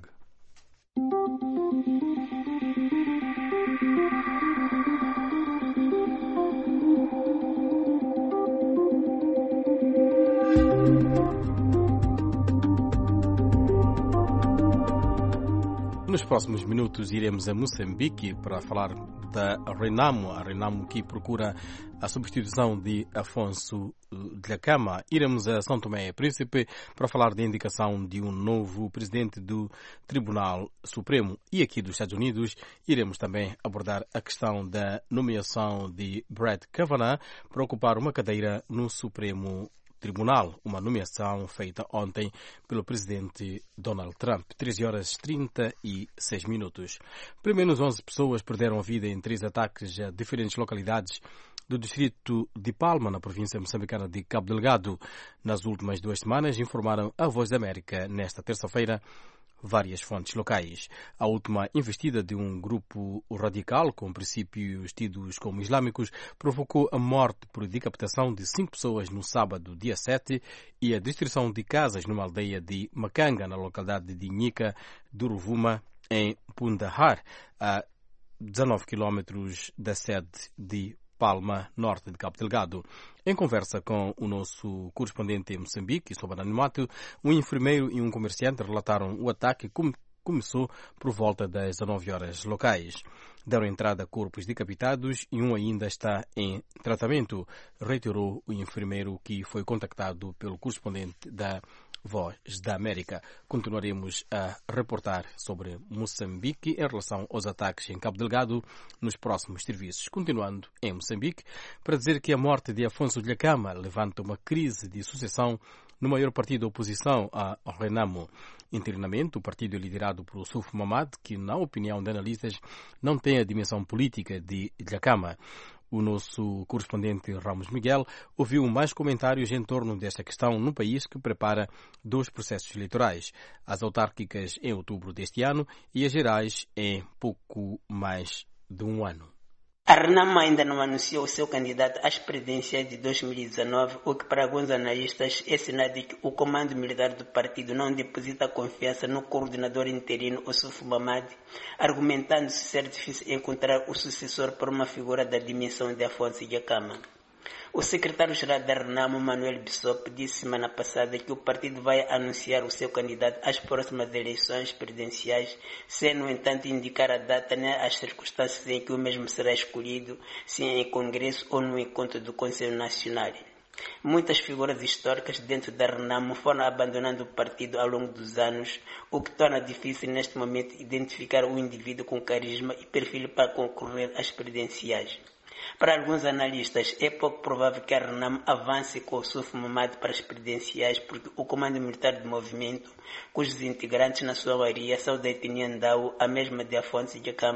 Nos próximos minutos iremos a Moçambique para falar da Renamo, a Renamo que procura a substituição de Afonso Dhlakama. Iremos a São Tomé e Príncipe para falar da indicação de um novo presidente do Tribunal Supremo. E aqui dos Estados Unidos iremos também abordar a questão da nomeação de Brett Kavanaugh para ocupar uma cadeira no Supremo Tribunal, uma nomeação feita ontem pelo presidente Donald Trump. treze horas e trinta e seis minutos. Pelo menos onze pessoas perderam a vida em três ataques a diferentes localidades do distrito de Palma, na província moçambicana de Cabo Delgado. Nas últimas duas semanas, informaram a Voz da América nesta terça-feira várias fontes locais. A última investida de um grupo radical com princípios tidos como islâmicos provocou a morte por decapitação de cinco pessoas no sábado, dia sete, e a destruição de casas numa aldeia de Macanga, na localidade de Nica do Rovuma, em Pundahar, a dezanove quilómetros da sede de Palma, norte de Cabo Delgado. Em conversa com o nosso correspondente em Moçambique, sobre anonimato, um enfermeiro e um comerciante relataram o ataque que começou por volta das dezanove horas locais. Deram entrada a corpos decapitados e um ainda está em tratamento, reiterou o enfermeiro que foi contactado pelo correspondente da Voz da América. Continuaremos a reportar sobre Moçambique em relação aos ataques em Cabo Delgado nos próximos serviços. Continuando em Moçambique, para dizer que a morte de Afonso Dhlakama levanta uma crise de sucessão no maior partido da oposição, a Renamo. Internamente, o partido é liderado por Suf Mamad, que, na opinião de analistas, não tem a dimensão política de Dhlakama. O nosso correspondente Ramos Miguel ouviu mais comentários em torno desta questão no país que prepara dois processos eleitorais, as autárquicas em outubro deste ano e as gerais em pouco mais de um ano. A Renamo ainda não anunciou o seu candidato às presidências de dois mil e dezenove, o que para alguns analistas é sinal de que o comando militar do partido não deposita confiança no coordenador interino Ossuf Mamad, argumentando-se ser difícil encontrar o sucessor por uma figura da dimensão de Afonso Dhlakama. O secretário-geral da Renamo, Manuel Bissop, disse semana passada que o partido vai anunciar o seu candidato às próximas eleições presidenciais, sem, no entanto, indicar a data nem as circunstâncias em que o mesmo será escolhido, se em congresso ou no encontro do Conselho Nacional. Muitas figuras históricas dentro da Renamo foram abandonando o partido ao longo dos anos, o que torna difícil neste momento identificar um indivíduo com carisma e perfil para concorrer às presidenciais. Para alguns analistas, é pouco provável que a Renamo avance com o Suf Mamad para as presidenciais, porque o Comando Militar do Movimento, cujos integrantes na sua maioria são da etnia Ndau, a mesma de Afonso Dhlakama,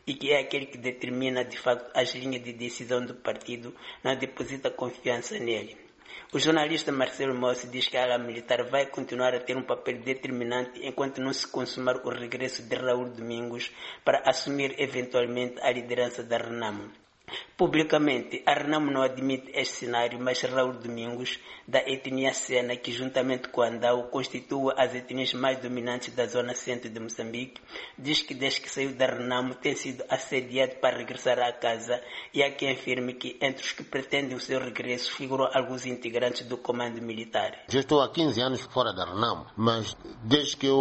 e que é aquele que determina de facto as linhas de decisão do partido, não deposita confiança nele. O jornalista Marcelo Mossi diz que a ala militar vai continuar a ter um papel determinante enquanto não se consumar o regresso de Raul Domingos para assumir eventualmente a liderança da Renamo. Publicamente, a Renamo não admite este cenário, mas Raul Domingos, da etnia Sena, que juntamente com Andau constitui as etnias mais dominantes da zona centro de Moçambique, diz que desde que saiu da Renamo tem sido assediado para regressar à casa, e há quem afirme que entre os que pretendem o seu regresso figuram alguns integrantes do comando militar. Já estou há quinze anos fora da Renamo, mas desde que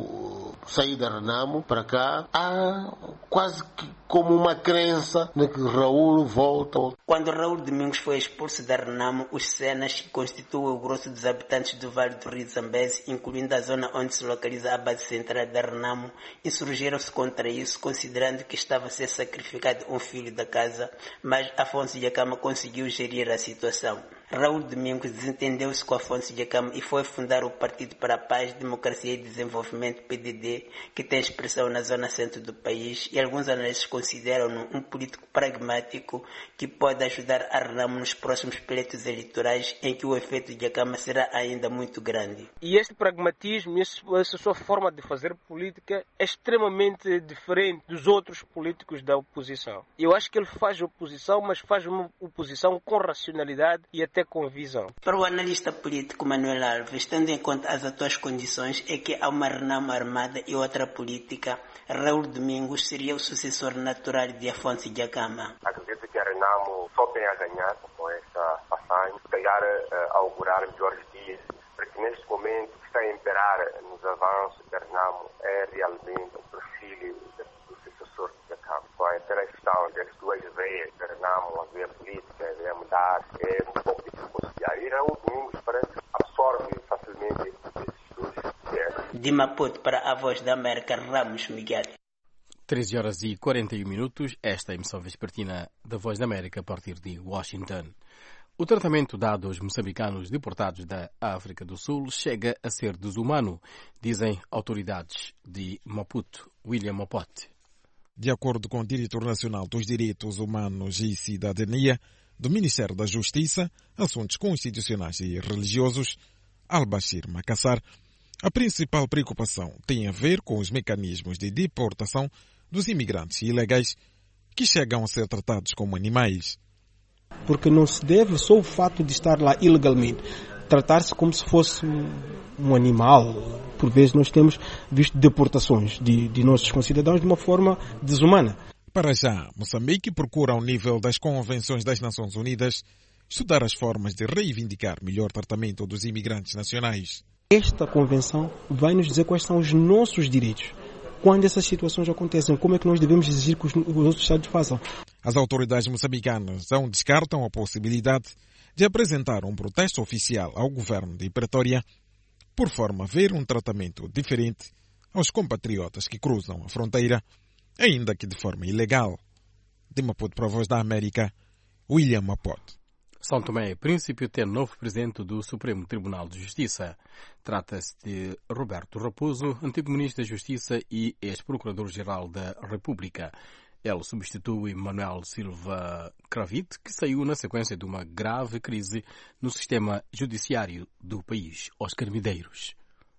eu saí da Renamo para cá, há quase que como uma crença de que Raul volta. Quando Raul Domingos foi expulso da Renamo, os Senas, que constituem o grosso dos habitantes do Vale do Rio Zambeze, incluindo a zona onde se localiza a base central da Renamo, insurgiram-se contra isso, considerando que estava a ser sacrificado um filho da casa, mas Afonso Dhlakama conseguiu gerir a situação. Raul Domingos desentendeu-se com Afonso Dhlakama e foi fundar o Partido para a Paz, Democracia e Desenvolvimento, P D D, que tem expressão na zona centro do país, e alguns analistas consideram-no um político pragmático que pode ajudar a Renamo nos próximos pleitos eleitorais, em que o efeito de Dhlakama será ainda muito grande. E este pragmatismo, essa sua forma de fazer política é extremamente diferente dos outros políticos da oposição. Eu acho que ele faz oposição, mas faz uma oposição com racionalidade e até com visão. Para o analista político Manuel Alves, tendo em conta as atuais condições, é que há uma Renamo armada e outra política, Raul Domingos seria o sucessor natural de Afonso Dhlakama. Acredito que a Renamo só tem a ganhar com essa passagem, se calhar uh, augurar melhores dias, porque neste momento o que está a imperar nos avanços da Renamo é realmente o perfil do sucessor de Dhlakama. Com a interação das duas veias da Renamo, a veia política, a veia militar, é um pouco difícil conciliar. E Raul Domingos parece que absorve facilmente esses dois viés. De Maputo para a Voz da América, Ramos Miguel. treze horas e quarenta e um minutos, esta é a emissão vespertina da Voz da América a partir de Washington. O tratamento dado aos moçambicanos deportados da África do Sul chega a ser desumano, dizem autoridades de Maputo. William Mopote. De acordo com o diretor nacional dos Direitos Humanos e Cidadania do Ministério da Justiça, Assuntos Constitucionais e Religiosos, Al-Bashir Makassar, a principal preocupação tem a ver com os mecanismos de deportação dos imigrantes ilegais que chegam a ser tratados como animais. Porque não se deve só o fato de estar lá ilegalmente tratar-se como se fosse um animal. Por vezes nós temos visto deportações de, de nossos concidadãos de uma forma desumana. Para já, Moçambique procura, ao nível das convenções das Nações Unidas, estudar as formas de reivindicar melhor tratamento dos imigrantes nacionais. Esta convenção vai nos dizer quais são os nossos direitos. Quando essas situações acontecem, como é que nós devemos exigir que os outros Estados façam? As autoridades moçambicanas não descartam a possibilidade de apresentar um protesto oficial ao governo de Pretória, por forma a ver um tratamento diferente aos compatriotas que cruzam a fronteira, ainda que de forma ilegal. De Maputo para a Voz da América, William Maputo. São Tomé e Príncipe tem novo presidente do Supremo Tribunal de Justiça. Trata-se de Roberto Raposo, antigo ministro da Justiça e ex-procurador-geral da República. Ele substitui Manuel Silva Cravite, que saiu na sequência de uma grave crise no sistema judiciário do país. Oscar Medeiros.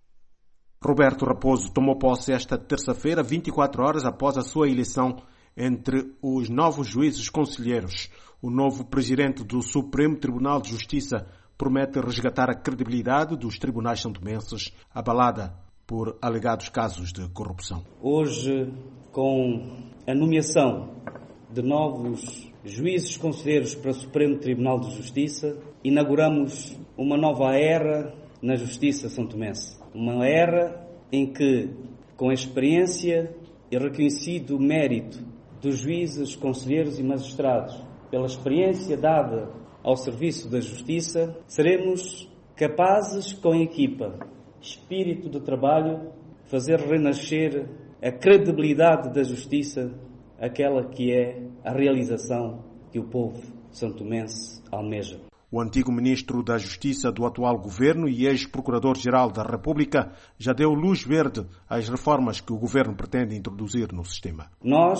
Roberto Raposo tomou posse esta terça-feira, vinte e quatro horas após a sua eleição entre os novos juízes conselheiros. O novo presidente do Supremo Tribunal de Justiça promete resgatar a credibilidade dos tribunais santomenses, abalada por alegados casos de corrupção. Hoje, com a nomeação de novos juízes conselheiros para o Supremo Tribunal de Justiça, inauguramos uma nova era na Justiça santomense. Uma era em que, com a experiência e reconhecido mérito dos juízes, conselheiros e magistrados, pela experiência dada ao serviço da Justiça, seremos capazes, com a equipa, espírito de trabalho, fazer renascer a credibilidade da Justiça, aquela que é a realização que o povo santomense almeja. O antigo ministro da Justiça do atual governo e ex-procurador-geral da República já deu luz verde às reformas que o governo pretende introduzir no sistema. Nós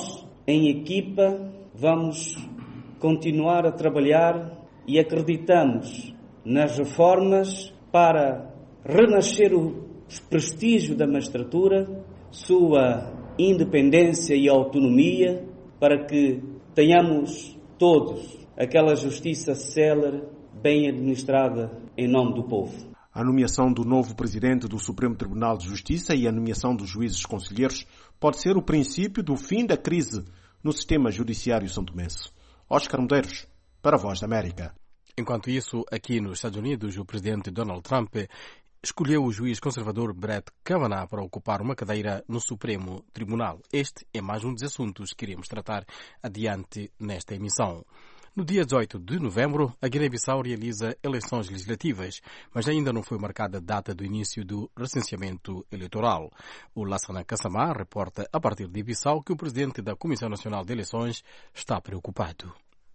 em equipa, vamos continuar a trabalhar e acreditamos nas reformas para renascer o prestígio da magistratura, sua independência e autonomia, para que tenhamos todos aquela justiça célere, bem administrada em nome do povo. A nomeação do novo presidente do Supremo Tribunal de Justiça e a nomeação dos juízes conselheiros pode ser o princípio do fim da crise no sistema judiciário santomense. Oscar Medeiros, para a Voz da América. Enquanto isso, aqui nos Estados Unidos, o presidente Donald Trump escolheu o juiz conservador Brett Kavanaugh para ocupar uma cadeira no Supremo Tribunal. Este é mais um dos assuntos que iremos tratar adiante nesta emissão. No dia dezoito de novembro, a Guiné-Bissau realiza eleições legislativas, mas ainda não foi marcada a data do início do recenseamento eleitoral. O Lassana Kassamá reporta a partir de Bissau que o presidente da Comissão Nacional de Eleições está preocupado.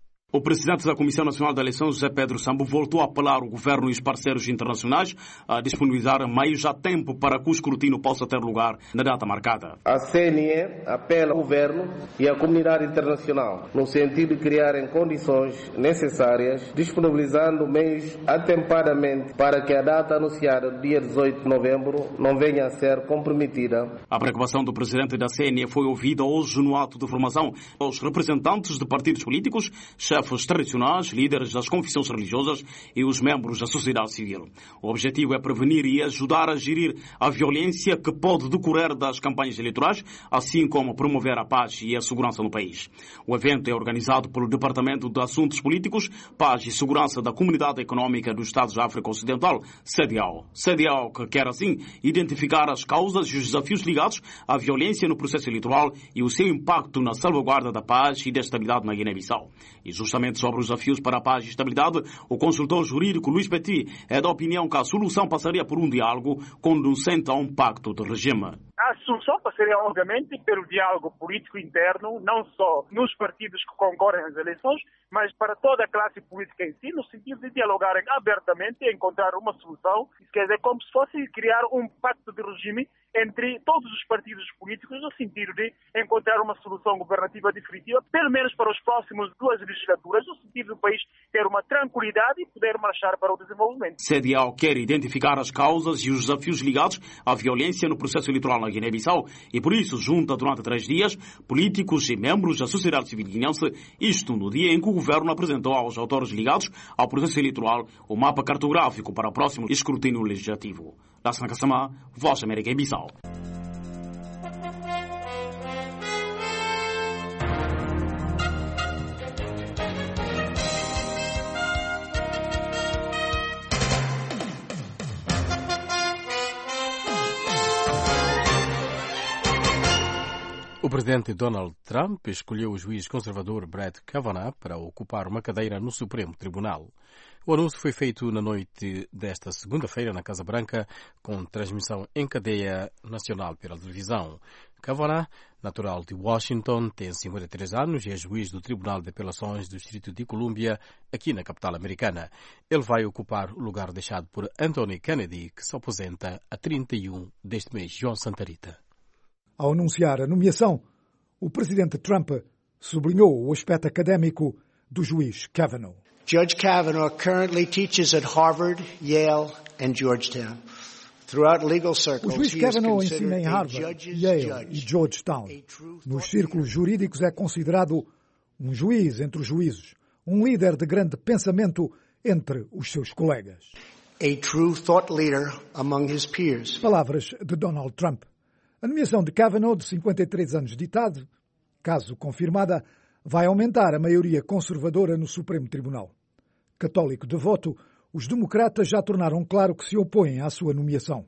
O presidente da Comissão Nacional de Eleições, José Pedro Sambo, voltou a apelar ao governo e os parceiros internacionais a disponibilizar meios a tempo para que o escrutínio possa ter lugar na data marcada. A C N E apela ao governo e à comunidade internacional no sentido de criarem condições necessárias, disponibilizando meios atempadamente para que a data anunciada do dia dezoito de novembro não venha a ser comprometida. A preocupação do presidente da C N E foi ouvida hoje no ato de formação aos representantes de partidos políticos, chefes tradicionais, líderes das confissões religiosas e os membros da sociedade civil. O objetivo é prevenir e ajudar a gerir a violência que pode decorrer das campanhas eleitorais, assim como promover a paz e a segurança no país. O evento é organizado pelo Departamento de Assuntos Políticos, Paz e Segurança da Comunidade Económica dos Estados da África Ocidental, C D A O. C D A O que quer, assim, identificar as causas e os desafios ligados à violência no processo eleitoral e o seu impacto na salvaguarda da paz e da estabilidade na Guiné-Bissau. E justamente sobre os desafios para a paz e estabilidade, o consultor jurídico Luís Petit é da opinião que a solução passaria por um diálogo conducente a um pacto de regime. A solução passaria, obviamente, pelo diálogo político interno, não só nos partidos que concorrem às eleições, mas para toda a classe política em si, no sentido de dialogarem abertamente e encontrar uma solução, quer dizer, como se fosse criar um pacto de regime entre todos os partidos políticos, no sentido de encontrar uma solução governativa definitiva, pelo menos para os próximos duas legislaturas, no sentido do país ter uma tranquilidade e poder marchar para o desenvolvimento. C D A O quer identificar as causas e os desafios ligados à violência no processo eleitoral na Guiné-Bissau e, por isso, junta durante três dias políticos e membros da sociedade civil guinense, isto no dia em que o governo apresentou aos autores ligados ao processo eleitoral o mapa cartográfico para o próximo escrutínio legislativo. Lassana Kassamá, Voz da América em Bissau. O presidente Donald Trump escolheu o juiz conservador Brett Kavanaugh para ocupar uma cadeira no Supremo Tribunal. O anúncio foi feito na noite desta segunda-feira na Casa Branca, com transmissão em cadeia nacional pela televisão. Kavanaugh, natural de Washington, tem cinquenta e três anos e é juiz do Tribunal de Apelações do Distrito de Colômbia, aqui na capital americana. Ele vai ocupar o lugar deixado por Anthony Kennedy, que se aposenta a trinta e um deste mês. João Santarita. Ao anunciar a nomeação, o presidente Trump sublinhou o aspecto académico do juiz Kavanaugh. Judge Kavanaugh currently teaches at Harvard, Yale and Georgetown. Throughout legal circles, o juiz Kavanaugh ensina em Harvard, Yale e Georgetown. Nos círculos jurídicos é considerado um juiz entre os juízes, um líder de grande pensamento entre os seus colegas. A true thought leader among his peers. Palavras de Donald Trump. A nomeação de Kavanaugh, de cinquenta e três anos de idade, caso confirmada, vai aumentar a maioria conservadora no Supremo Tribunal. Católico devoto, os democratas já tornaram claro que se opõem à sua nomeação.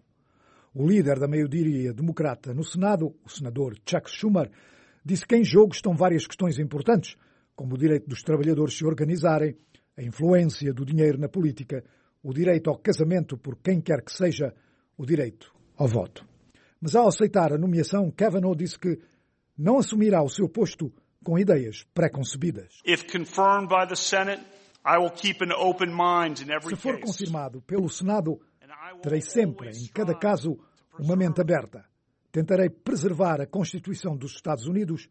O líder da maioria democrata no Senado, o senador Chuck Schumer, disse que em jogo estão várias questões importantes, como o direito dos trabalhadores se organizarem, a influência do dinheiro na política, o direito ao casamento por quem quer que seja, o direito ao voto. Mas ao aceitar a nomeação, Kavanaugh disse que não assumirá o seu posto com ideias pré-concebidas. If confirmed by the Senate, I will keep an open mind in every case. Se for confirmado pelo Senado, terei sempre, em cada caso, uma mente aberta. Tentarei preservar a Constituição dos Estados Unidos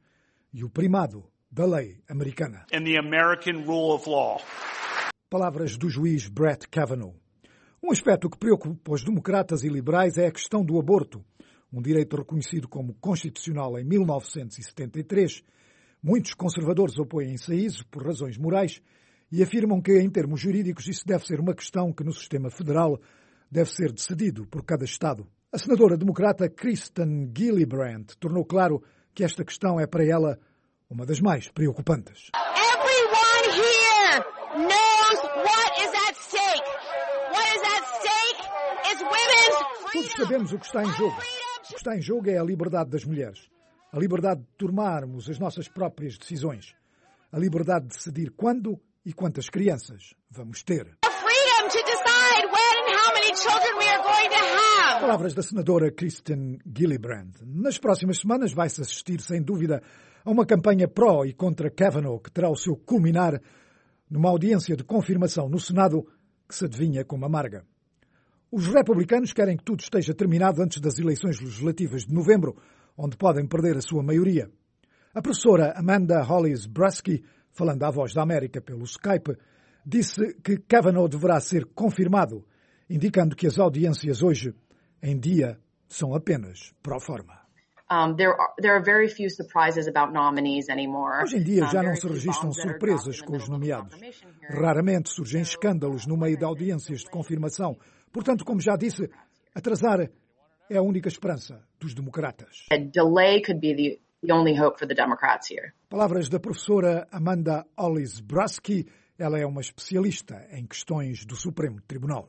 e o primado da lei americana. And the American rule of law. Palavras do juiz Brett Kavanaugh. Um aspecto que preocupa os democratas e liberais é a questão do aborto, um direito reconhecido como constitucional em mil novecentos e setenta e três. Muitos conservadores opõem-se a isso por razões morais e afirmam que, em termos jurídicos, isso deve ser uma questão que no sistema federal deve ser decidido por cada Estado. A senadora democrata Kristen Gillibrand tornou claro que esta questão é para ela uma das mais preocupantes. Everyone here knows what is at stake. What is at stake is women's freedom. Todos sabemos o que está em jogo. O que está em jogo é a liberdade das mulheres. A liberdade de tomarmos as nossas próprias decisões. A liberdade de decidir quando e quantas crianças vamos ter. Freedom to decide when and how many children we are going to have. Palavras da senadora Kristen Gillibrand. Nas próximas semanas vai-se assistir, sem dúvida, a uma campanha pró e contra Kavanaugh que terá o seu culminar numa audiência de confirmação no Senado que se adivinha como amarga. Os republicanos querem que tudo esteja terminado antes das eleições legislativas de novembro, onde podem perder a sua maioria. A professora Amanda Hollis Brusky, falando à Voz da América pelo Skype, disse que Kavanaugh deverá ser confirmado, indicando que as audiências hoje em dia são apenas pro forma. Um, there are, there are very few surprises about nominees anymore. Hoje em dia já não se registram surpresas com os nomeados. Raramente surgem escândalos no meio de audiências de confirmação. Portanto, como já disse, atrasar é a única esperança dos democratas. A delay could be the, the only hope for the Democrats here. Palavras da professora Amanda Hollis Brusky. Ela é uma especialista em questões do Supremo Tribunal.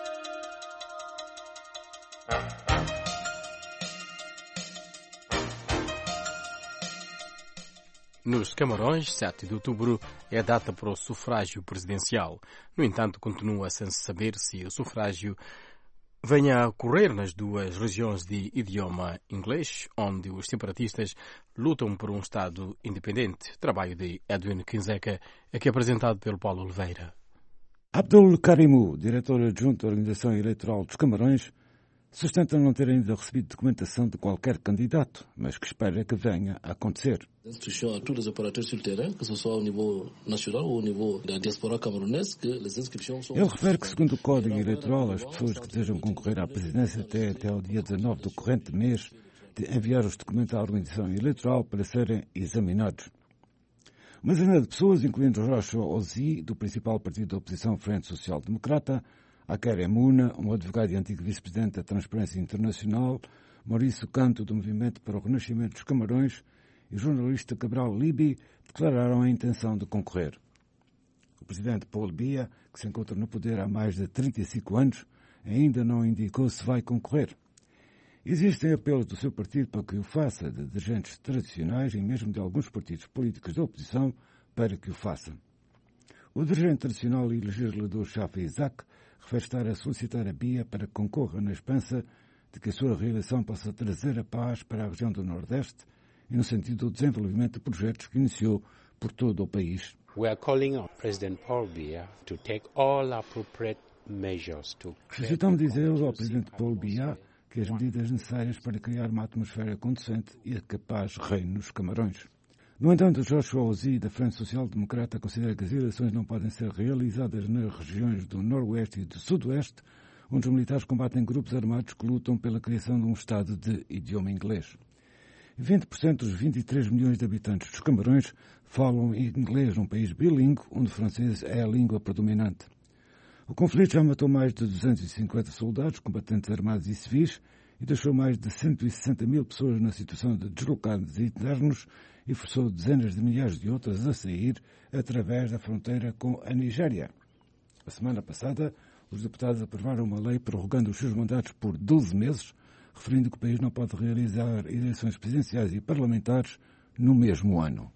Nos Camarões, sete de outubro, é a data para o sufrágio presidencial. No entanto, continua sem saber se o sufrágio venha a ocorrer nas duas regiões de idioma inglês, onde os separatistas lutam por um Estado independente. Trabalho de Edwin Quinzeca, aqui apresentado pelo Paulo Oliveira. Abdul Karimou, diretor adjunto da Organização Eleitoral dos Camarões, sustenta não ter ainda recebido documentação de qualquer candidato, mas que espera que venha a acontecer. Instruction a tous les opérateurs sur le terrain, que ce soit au niveau national ou au niveau da diaspora camerounaise, que les inscriptions sont... Ele refere que, segundo o Código Eleitoral, as pessoas que desejam concorrer à presidência têm até ao dia dezanove do corrente mês de enviar os documentos à Organização Eleitoral para serem examinados. Uma dezena de pessoas, incluindo Joshua Ozi, do principal partido da oposição Frente Social Democrata, Aker Emuna, um advogado e antigo vice-presidente da Transparência Internacional, Maurício Canto, do Movimento para o Renascimento dos Camarões, e o jornalista Cabral Libi declararam a intenção de concorrer. O presidente Paul Biya, que se encontra no poder há mais de trinta e cinco anos, ainda não indicou se vai concorrer. Existem apelos do seu partido para que o faça, de dirigentes tradicionais e mesmo de alguns partidos políticos da oposição, para que o faça. O dirigente tradicional e legislador Shafi Isaac refere estar a solicitar a Biya para que concorra na esperança de que a sua reeleição possa trazer a paz para a região do Nordeste e no sentido do desenvolvimento de projetos que iniciou por todo o país. We are calling on President Paul Biya to take all appropriate measures to... Solicitamos dizer ao presidente Paul Biya que as medidas necessárias para criar uma atmosfera conducente e capaz reine nos Camarões. No entanto, Joshua Ozi, da Frente Social Democrata, considera que as eleições não podem ser realizadas nas regiões do Noroeste e do Sudoeste, onde os militares combatem grupos armados que lutam pela criação de um Estado de idioma inglês. vinte por cento dos vinte e três milhões de habitantes dos Camarões falam inglês num país bilíngue, onde o francês é a língua predominante. O conflito já matou mais de duzentos e cinquenta soldados, combatentes armados e civis, e deixou mais de cento e sessenta mil pessoas na situação de deslocados internos e forçou dezenas de milhares de outras a sair através da fronteira com a Nigéria. A semana passada, os deputados aprovaram uma lei prorrogando os seus mandatos por doze meses, referindo que o país não pode realizar eleições presidenciais e parlamentares no mesmo ano.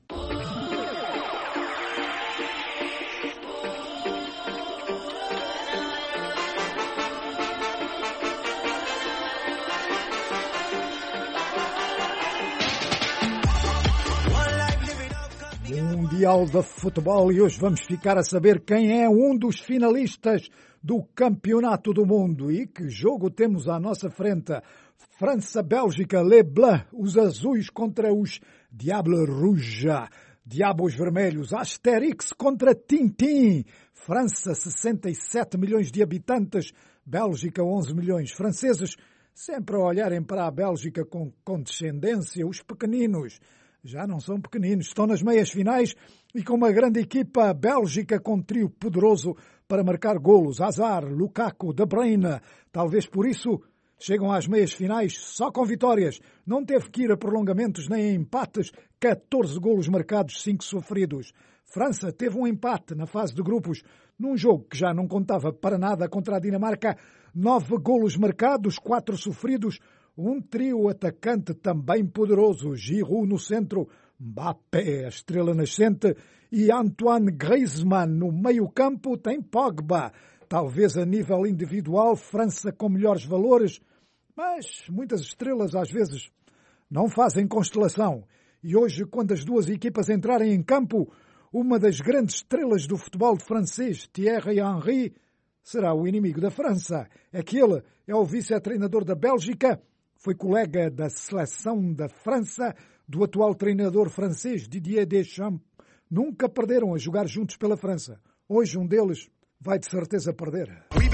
Mundial de Futebol, e hoje vamos ficar a saber quem é um dos finalistas do Campeonato do Mundo e que jogo temos à nossa frente. França-Bélgica, Les Bleus, os azuis contra os Diable Rouge, Diabos Vermelhos, Asterix contra Tintin, França, sessenta e sete milhões de habitantes, Bélgica, onze milhões, franceses, sempre a olharem para a Bélgica com condescendência, os pequeninos. Já não são pequeninos, estão nas meias finais e com uma grande equipa, a Bélgica com um trio poderoso para marcar golos. Hazard, Lukaku, De Bruyne, talvez por isso chegam às meias finais só com vitórias. Não teve que ir a prolongamentos nem a empates, catorze golos marcados, cinco sofridos. França teve um empate na fase de grupos, num jogo que já não contava para nada contra a Dinamarca. Nove golos marcados, quatro sofridos, um trio atacante também poderoso. Giroud no centro, Mbappé, a estrela nascente, e Antoine Griezmann no meio-campo. Tem Pogba, talvez a nível individual, França com melhores valores, mas muitas estrelas às vezes não fazem constelação. E hoje, quando as duas equipas entrarem em campo, uma das grandes estrelas do futebol francês, Thierry Henry, será o inimigo da França. É que ele é o vice-treinador da Bélgica, foi colega da seleção da França, do atual treinador francês Didier Deschamps. Nunca perderam a jogar juntos pela França. Hoje um deles vai de certeza perder.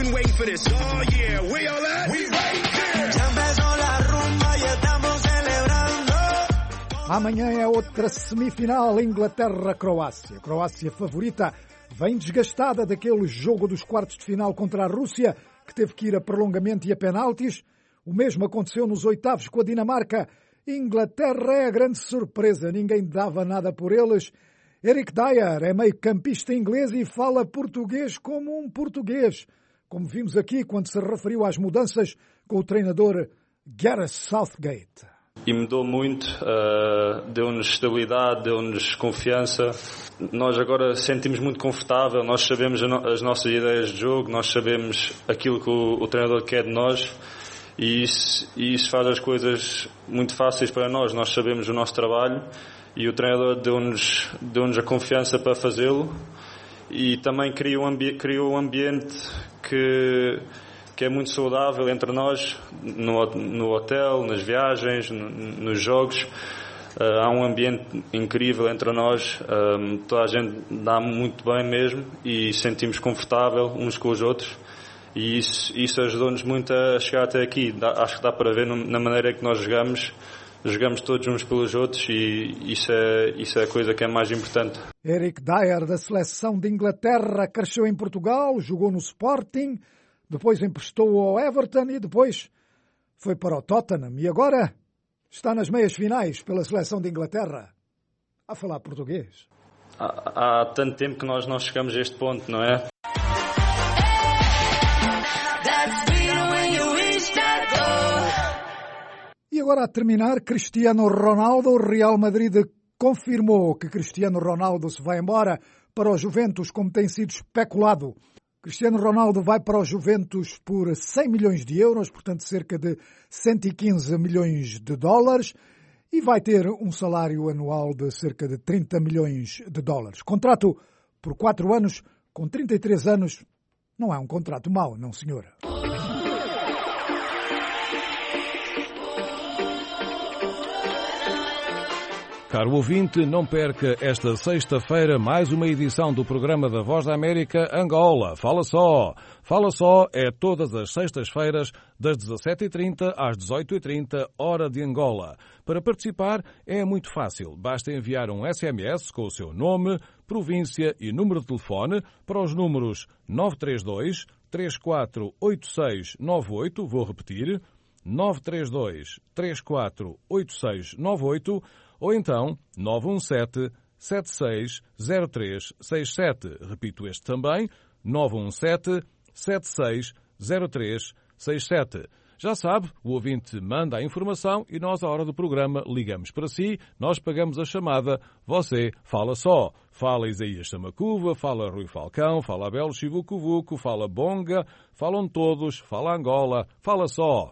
Amanhã é outra semifinal, Inglaterra-Croácia. Croácia favorita, vem desgastada daquele jogo dos quartos de final contra a Rússia, que teve que ir a prolongamento e a penaltis. O mesmo aconteceu nos oitavos com a Dinamarca. Inglaterra é a grande surpresa, ninguém dava nada por eles. Eric Dyer é meio-campista inglês e fala português como um português, como vimos aqui quando se referiu às mudanças com o treinador Gareth Southgate. E mudou muito, uh, deu-nos estabilidade, deu-nos confiança. Nós agora sentimos muito confortável, nós sabemos as nossas ideias de jogo, nós sabemos aquilo que o, o treinador quer de nós e isso, e isso faz as coisas muito fáceis para nós. Nós sabemos o nosso trabalho e o treinador deu-nos, deu-nos a confiança para fazê-lo e também criou um, ambi- criou um ambiente que... que é muito saudável entre nós, no, no hotel, nas viagens, no, nos jogos. Uh, há um ambiente incrível entre nós, um, toda a gente dá muito bem mesmo e sentimos confortável uns com os outros e isso, isso ajudou-nos muito a chegar até aqui. Dá, acho que dá para ver no, na maneira que nós jogamos, jogamos todos uns pelos outros e isso é, isso é a coisa que é mais importante. Eric Dyer, da seleção de Inglaterra, cresceu em Portugal, jogou no Sporting, depois emprestou ao Everton e depois foi para o Tottenham. E agora está nas meias finais pela seleção de Inglaterra. A falar português. Há, há tanto tempo que nós não chegamos a este ponto, não é? E agora a terminar, Cristiano Ronaldo. O Real Madrid confirmou que Cristiano Ronaldo se vai embora para o Juventus, como tem sido especulado. Cristiano Ronaldo vai para o Juventus por cem milhões de euros, portanto cerca de cento e quinze milhões de dólares, e vai ter um salário anual de cerca de trinta milhões de dólares. Contrato por quatro anos, com trinta e três anos, não é um contrato mau, não senhora? Caro ouvinte, não perca esta sexta-feira mais uma edição do programa da Voz da América Angola. Fala só! Fala só é todas as sextas-feiras das dezassete e trinta às dezoito e trinta, hora de Angola. Para participar é muito fácil. Basta enviar um S M S com o seu nome, província e número de telefone para os números nove três dois, três quatro oito seis nove oito, vou repetir, nove três dois, três quatro oito seis nove oito, ou então nove um sete, sete seis zero três seis sete. Repito este também, nove um sete, sete seis zero três seis sete. Já sabe, o ouvinte manda a informação e nós, à hora do programa, ligamos para si, nós pagamos a chamada, você fala só. Fala Isaías Samacuva, fala Rui Falcão, fala Abel Chivucuvuco, fala Bonga, falam todos, fala Angola, fala só.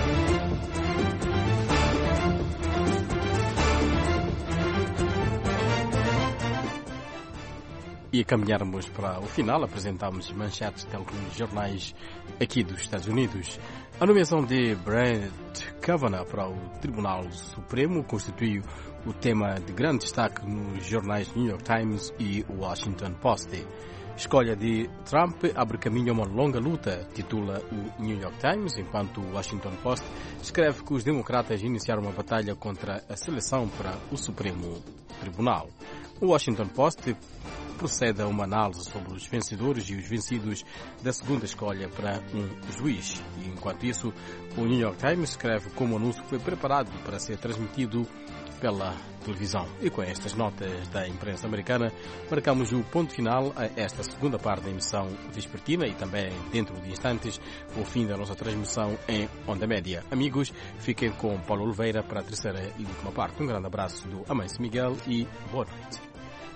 E a caminharmos para o final, apresentámos manchetes de alguns jornais aqui dos Estados Unidos. A nomeação de Brett Kavanaugh para o Tribunal Supremo constitui o tema de grande destaque nos jornais New York Times e Washington Post. Escolha de Trump abre caminho a uma longa luta, titula o New York Times, enquanto o Washington Post escreve que os democratas iniciaram uma batalha contra a seleção para o Supremo Tribunal. O Washington Post procede a uma análise sobre os vencedores e os vencidos da segunda escolha para um juiz. E, enquanto isso, o New York Times escreve como o anúncio foi preparado para ser transmitido pela televisão. E com estas notas da imprensa americana, marcamos o ponto final a esta segunda parte da emissão vespertina e também, dentro de instantes, o fim da nossa transmissão em onda média. Amigos, fiquem com Paulo Oliveira para a terceira e última parte. Um grande abraço do Amancio Miguel e boa noite.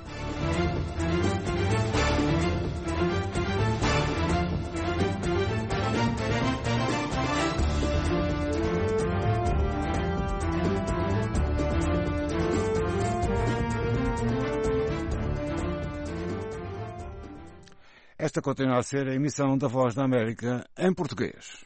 Esta continua a ser a emissão da Voz da América em português.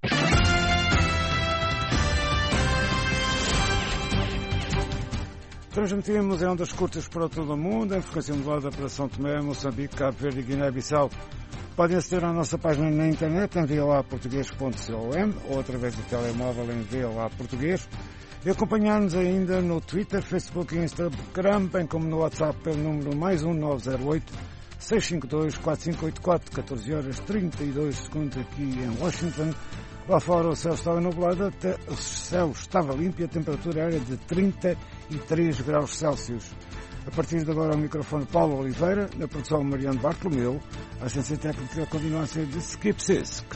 Transmitimos em ondas curtas para todo o mundo, em frequência modulada para São Tomé, Moçambique, Cabo Verde e Guiné-Bissau. Podem aceder à nossa página na internet em v l a português ponto com ou através do telemóvel em v l a português e acompanhar-nos ainda no Twitter, Facebook e Instagram, bem como no WhatsApp pelo número mais um nove zero oito, seis cinco dois, quatro cinco oito quatro, catorze horas trinta e dois segundos aqui em Washington. Lá fora o céu estava nublado, o céu estava limpo e a temperatura era de trinta e três graus Celsius. A partir de agora, o microfone Paulo Oliveira, na produção Mariano Bartolomeu, a assistência técnica continua a ser de Skip Sisk.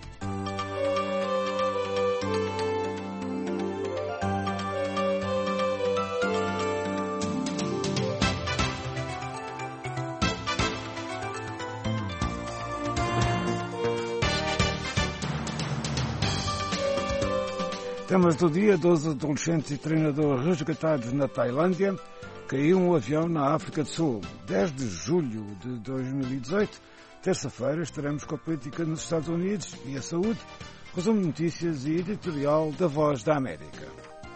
Temas do dia: doze adolescentes e treinadores resgatados na Tailândia. Caiu um avião na África do Sul. dez de julho de dois mil e dezoito, terça-feira, estaremos com a política nos Estados Unidos e a saúde. Resumo de notícias e editorial da Voz da América.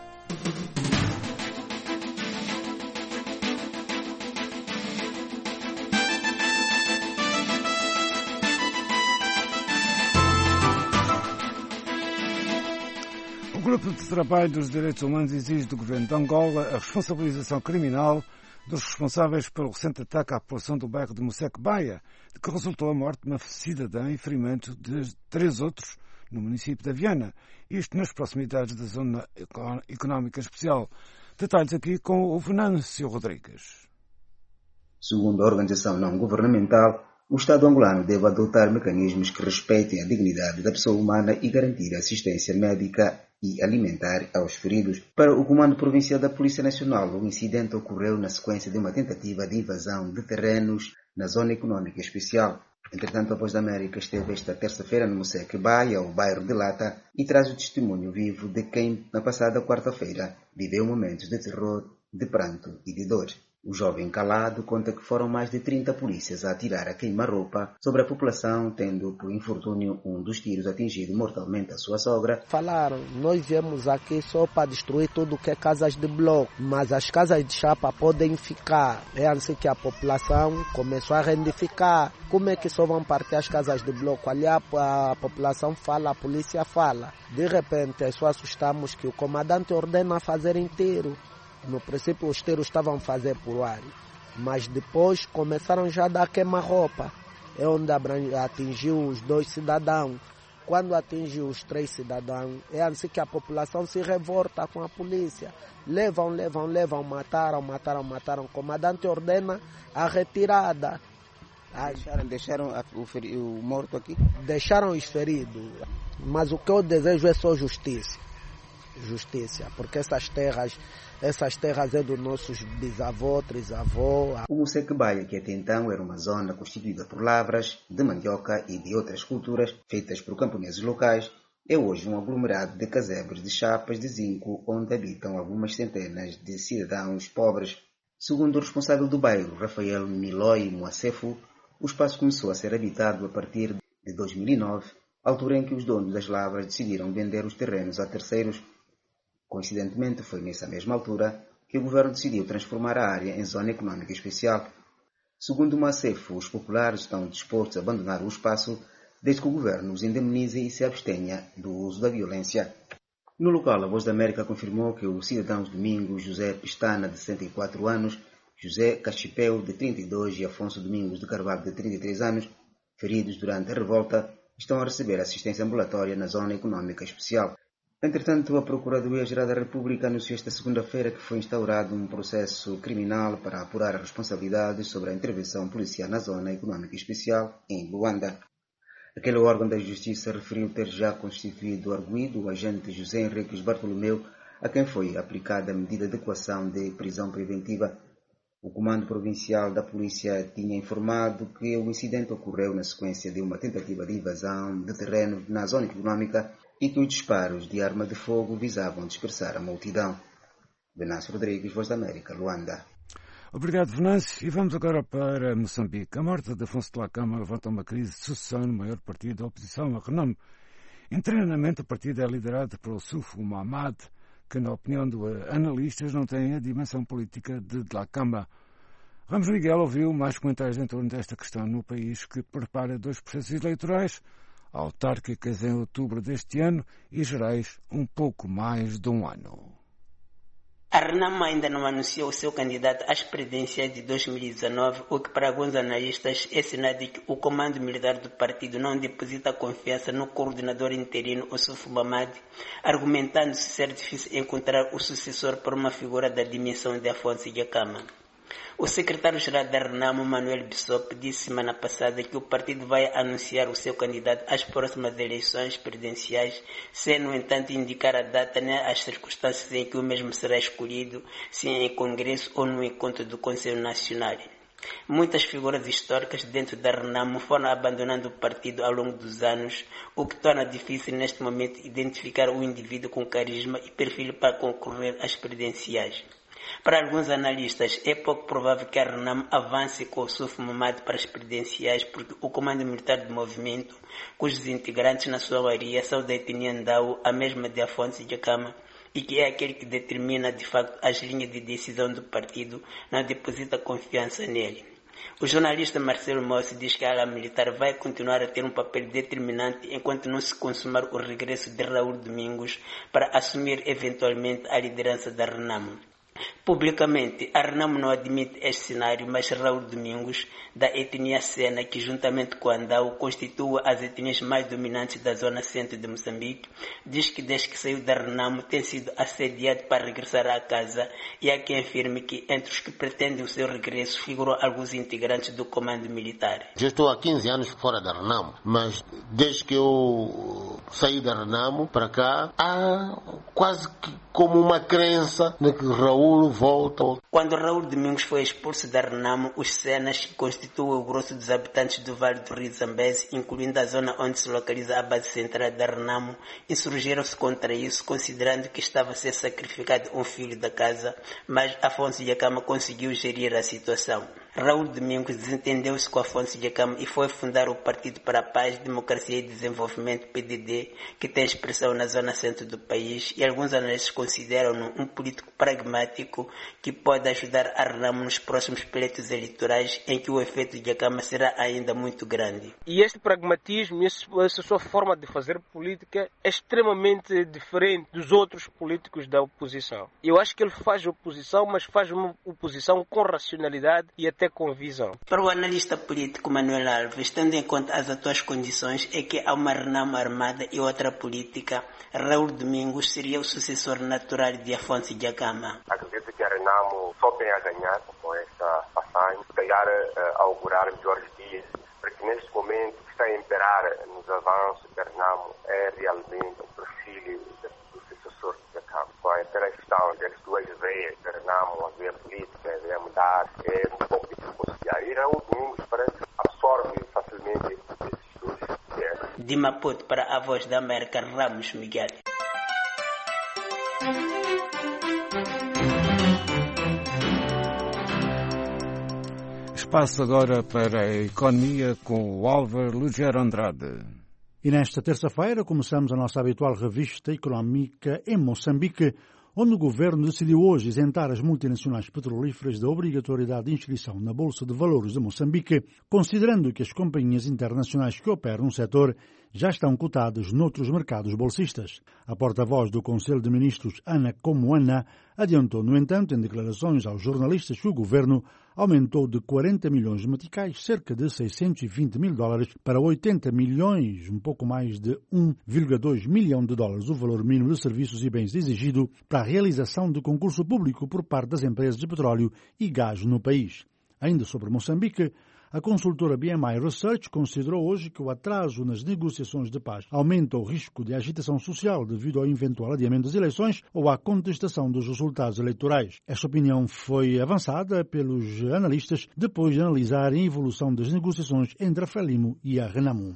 O Grupo de Trabalho dos Direitos Humanos exige do governo de Angola a responsabilização criminal dos responsáveis pelo recente ataque à população do bairro de Moseque Baia, de que resultou a morte de uma cidadã e ferimento de três outros no município de Viana, isto nas proximidades da Zona Económica Especial. Detalhes aqui com o Venâncio Rodrigues. Segundo a organização não governamental, o Estado angolano deve adotar mecanismos que respeitem a dignidade da pessoa humana e garantir assistência médica e alimentar aos feridos. Para o Comando Provincial da Polícia Nacional, o incidente ocorreu na sequência de uma tentativa de invasão de terrenos na Zona Económica Especial. Entretanto, a Voz da América esteve esta terça-feira no Moseque Baia, o bairro de Lata, e traz o testemunho vivo de quem, na passada quarta-feira, viveu momentos de terror, de pranto e de dor. O jovem calado conta que foram mais de trinta polícias a atirar a queima-roupa sobre a população, tendo por infortúnio um dos tiros atingido mortalmente a sua sogra. Falaram, nós viemos aqui só para destruir tudo que é casas de bloco, mas as casas de chapa podem ficar. É assim que a população começou a rendificar. Como é que só vão partir as casas de bloco? Ali a, a população fala, a polícia fala. De repente, só assustamos que o comandante ordena fazer inteiro. No princípio os tiros estavam a fazer por ar, mas depois começaram já a dar queima-roupa. É onde atingiu os dois cidadãos. Quando atingiu os três cidadãos, é assim que a população se revolta com a polícia. Levam, levam, levam, mataram, mataram, mataram. O comandante ordena a retirada. Deixaram, deixaram o, feri- o morto aqui? Deixaram os feridos. Mas o que eu desejo é só justiça. Justiça, porque essas terras, essas terras é dos nossos bisavós, trisavós. O Moseque Baia, que até então era uma zona constituída por lavras, de mandioca e de outras culturas feitas por camponeses locais, é hoje um aglomerado de casebres de chapas de zinco onde habitam algumas centenas de cidadãos pobres. Segundo o responsável do bairro, Rafael Miloi Moacefo, o espaço começou a ser habitado a partir de dois mil e nove, altura em que os donos das lavras decidiram vender os terrenos a terceiros. Coincidentemente, foi nessa mesma altura que o governo decidiu transformar a área em zona econômica especial. Segundo o Macef, os populares estão dispostos a abandonar o espaço desde que o governo os indemnize e se abstenha do uso da violência. No local, a Voz da América confirmou que os cidadãos Domingos José Pestana, de sessenta e quatro anos, José Cachipeu, de trinta e dois, e Afonso Domingos de Carvalho, de trinta e três anos, feridos durante a revolta, estão a receber assistência ambulatória na Zona Econômica Especial. Entretanto, a Procuradoria-Geral da República anunciou esta segunda-feira que foi instaurado um processo criminal para apurar responsabilidades sobre a intervenção policial na Zona Econômica Especial em Luanda. Aquele órgão da Justiça referiu ter já constituído arguido o agente José Henriques Bartolomeu, a quem foi aplicada a medida de coação de prisão preventiva. O Comando Provincial da Polícia tinha informado que o incidente ocorreu na sequência de uma tentativa de invasão de terreno na zona econômica e que os disparos de arma de fogo visavam dispersar a multidão. Venâncio Rodrigues, Voz da América, Luanda. Obrigado, Venâncio. E vamos agora para Moçambique. A morte de Afonso Dhlakama levanta uma crise de sucessão no maior partido da oposição, a Renamo. Internamente, o partido é liderado pelo Sufo Mahamat, que, na opinião de analistas, não tem a dimensão política de Dhlakama. Ramos Miguel ouviu mais comentários em torno desta questão no país, que prepara dois processos eleitorais, autárquicas em outubro deste ano e gerais um pouco mais de um ano. A Renamo ainda não anunciou o seu candidato às presidenciais de dois mil e dezenove, o que para alguns analistas é sinal de que o comando militar do partido não deposita confiança no coordenador interino, Ossufo Mahamat, argumentando-se ser difícil encontrar o sucessor por uma figura da dimensão de Afonso Dhlakama. O secretário-geral da Renamo, Manuel Bissop, disse semana passada que o partido vai anunciar o seu candidato às próximas eleições presidenciais, sem, no entanto, indicar a data nem as circunstâncias em que o mesmo será escolhido, se em congresso ou no encontro do Conselho Nacional. Muitas figuras históricas dentro da Renamo foram abandonando o partido ao longo dos anos, o que torna difícil neste momento identificar o indivíduo com carisma e perfil para concorrer às presidenciais. Para alguns analistas, é pouco provável que a Renamo avance com o Sufo Mahamat para as presidenciais, porque o Comando Militar do Movimento, cujos integrantes na sua maioria são da etnia Ndau, a mesma de Afonso Dhlakama, e que é aquele que determina de facto as linhas de decisão do partido, não deposita confiança nele. O jornalista Marcelo Mossi diz que a ala militar vai continuar a ter um papel determinante enquanto não se consumar o regresso de Raul Domingos para assumir eventualmente a liderança da Renamo. Publicamente, a Renamo não admite este cenário, mas Raul Domingos, da etnia Sena, que juntamente com Andau constitui as etnias mais dominantes da zona centro de Moçambique, diz que desde que saiu da Renamo tem sido assediado para regressar à casa, e há quem afirme que entre os que pretendem o seu regresso figuram alguns integrantes do comando militar. Já estou há quinze anos fora da Renamo, mas desde que eu saí da Renamo para cá, há quase que como uma crença de que Raul volta. Quando Raul Domingos foi expulso da Renamo, os Senas, que constituem o grosso dos habitantes do Vale do Rio Zambeze, incluindo a zona onde se localiza a base central da Renamo, insurgiram-se contra isso, considerando que estava a ser sacrificado um filho da casa, mas Afonso Dhlakama conseguiu gerir a situação. Raul Domingos desentendeu-se com Afonso Dhlakama e foi fundar o Partido para a Paz, Democracia e Desenvolvimento, P D D, que tem expressão na zona centro do país, e alguns analistas consideram-no um político pragmático que pode ajudar a Renamo nos próximos pleitos eleitorais, em que o efeito de Dhlakama será ainda muito grande. E este pragmatismo, essa sua forma de fazer política é extremamente diferente dos outros políticos da oposição. Eu acho que ele faz oposição, mas faz uma oposição com racionalidade e até com visão. Para o analista político Manuel Alves, tendo em conta as atuais condições, é que há uma Renamo armada e outra política, Raul Domingos seria o sucessor natural de Afonso Dhlakama. Acredito que a Renamo só tem a ganhar com esta passagem, se calhar uh, augurar melhores dias, porque neste momento o que está a imperar nos avanços da Renamo é realmente o perfil do sucessor de Dhlakama. Com a interação das duas veias da Renamo, a veia política, a veia mudar, é um pouco difícil conciliar. E Raul Domingos parece que absorve facilmente esses dois temas. De Maputo para a Voz da América, Ramos Miguel. Espaço agora para a economia com o Álvaro Lugero Andrade. E nesta terça-feira começamos a nossa habitual revista económica em Moçambique, onde o governo decidiu hoje isentar as multinacionais petrolíferas da obrigatoriedade de inscrição na Bolsa de Valores de Moçambique, considerando que as companhias internacionais que operam no setor já estão cotadas noutros mercados bolsistas. A porta-voz do Conselho de Ministros, Ana Comoana, adiantou, no entanto, em declarações aos jornalistas que o governo aumentou de quarenta milhões de meticais, cerca de seiscentos e vinte mil dólares, para oitenta milhões, um pouco mais de um vírgula dois milhão de dólares, o valor mínimo de serviços e bens exigido para a realização de concurso público por parte das empresas de petróleo e gás no país. Ainda sobre Moçambique, a consultora B M I Research considerou hoje que o atraso nas negociações de paz aumenta o risco de agitação social devido ao eventual adiamento das eleições ou à contestação dos resultados eleitorais. Esta opinião foi avançada pelos analistas depois de analisarem a evolução das negociações entre a Frelimo e a Renamo.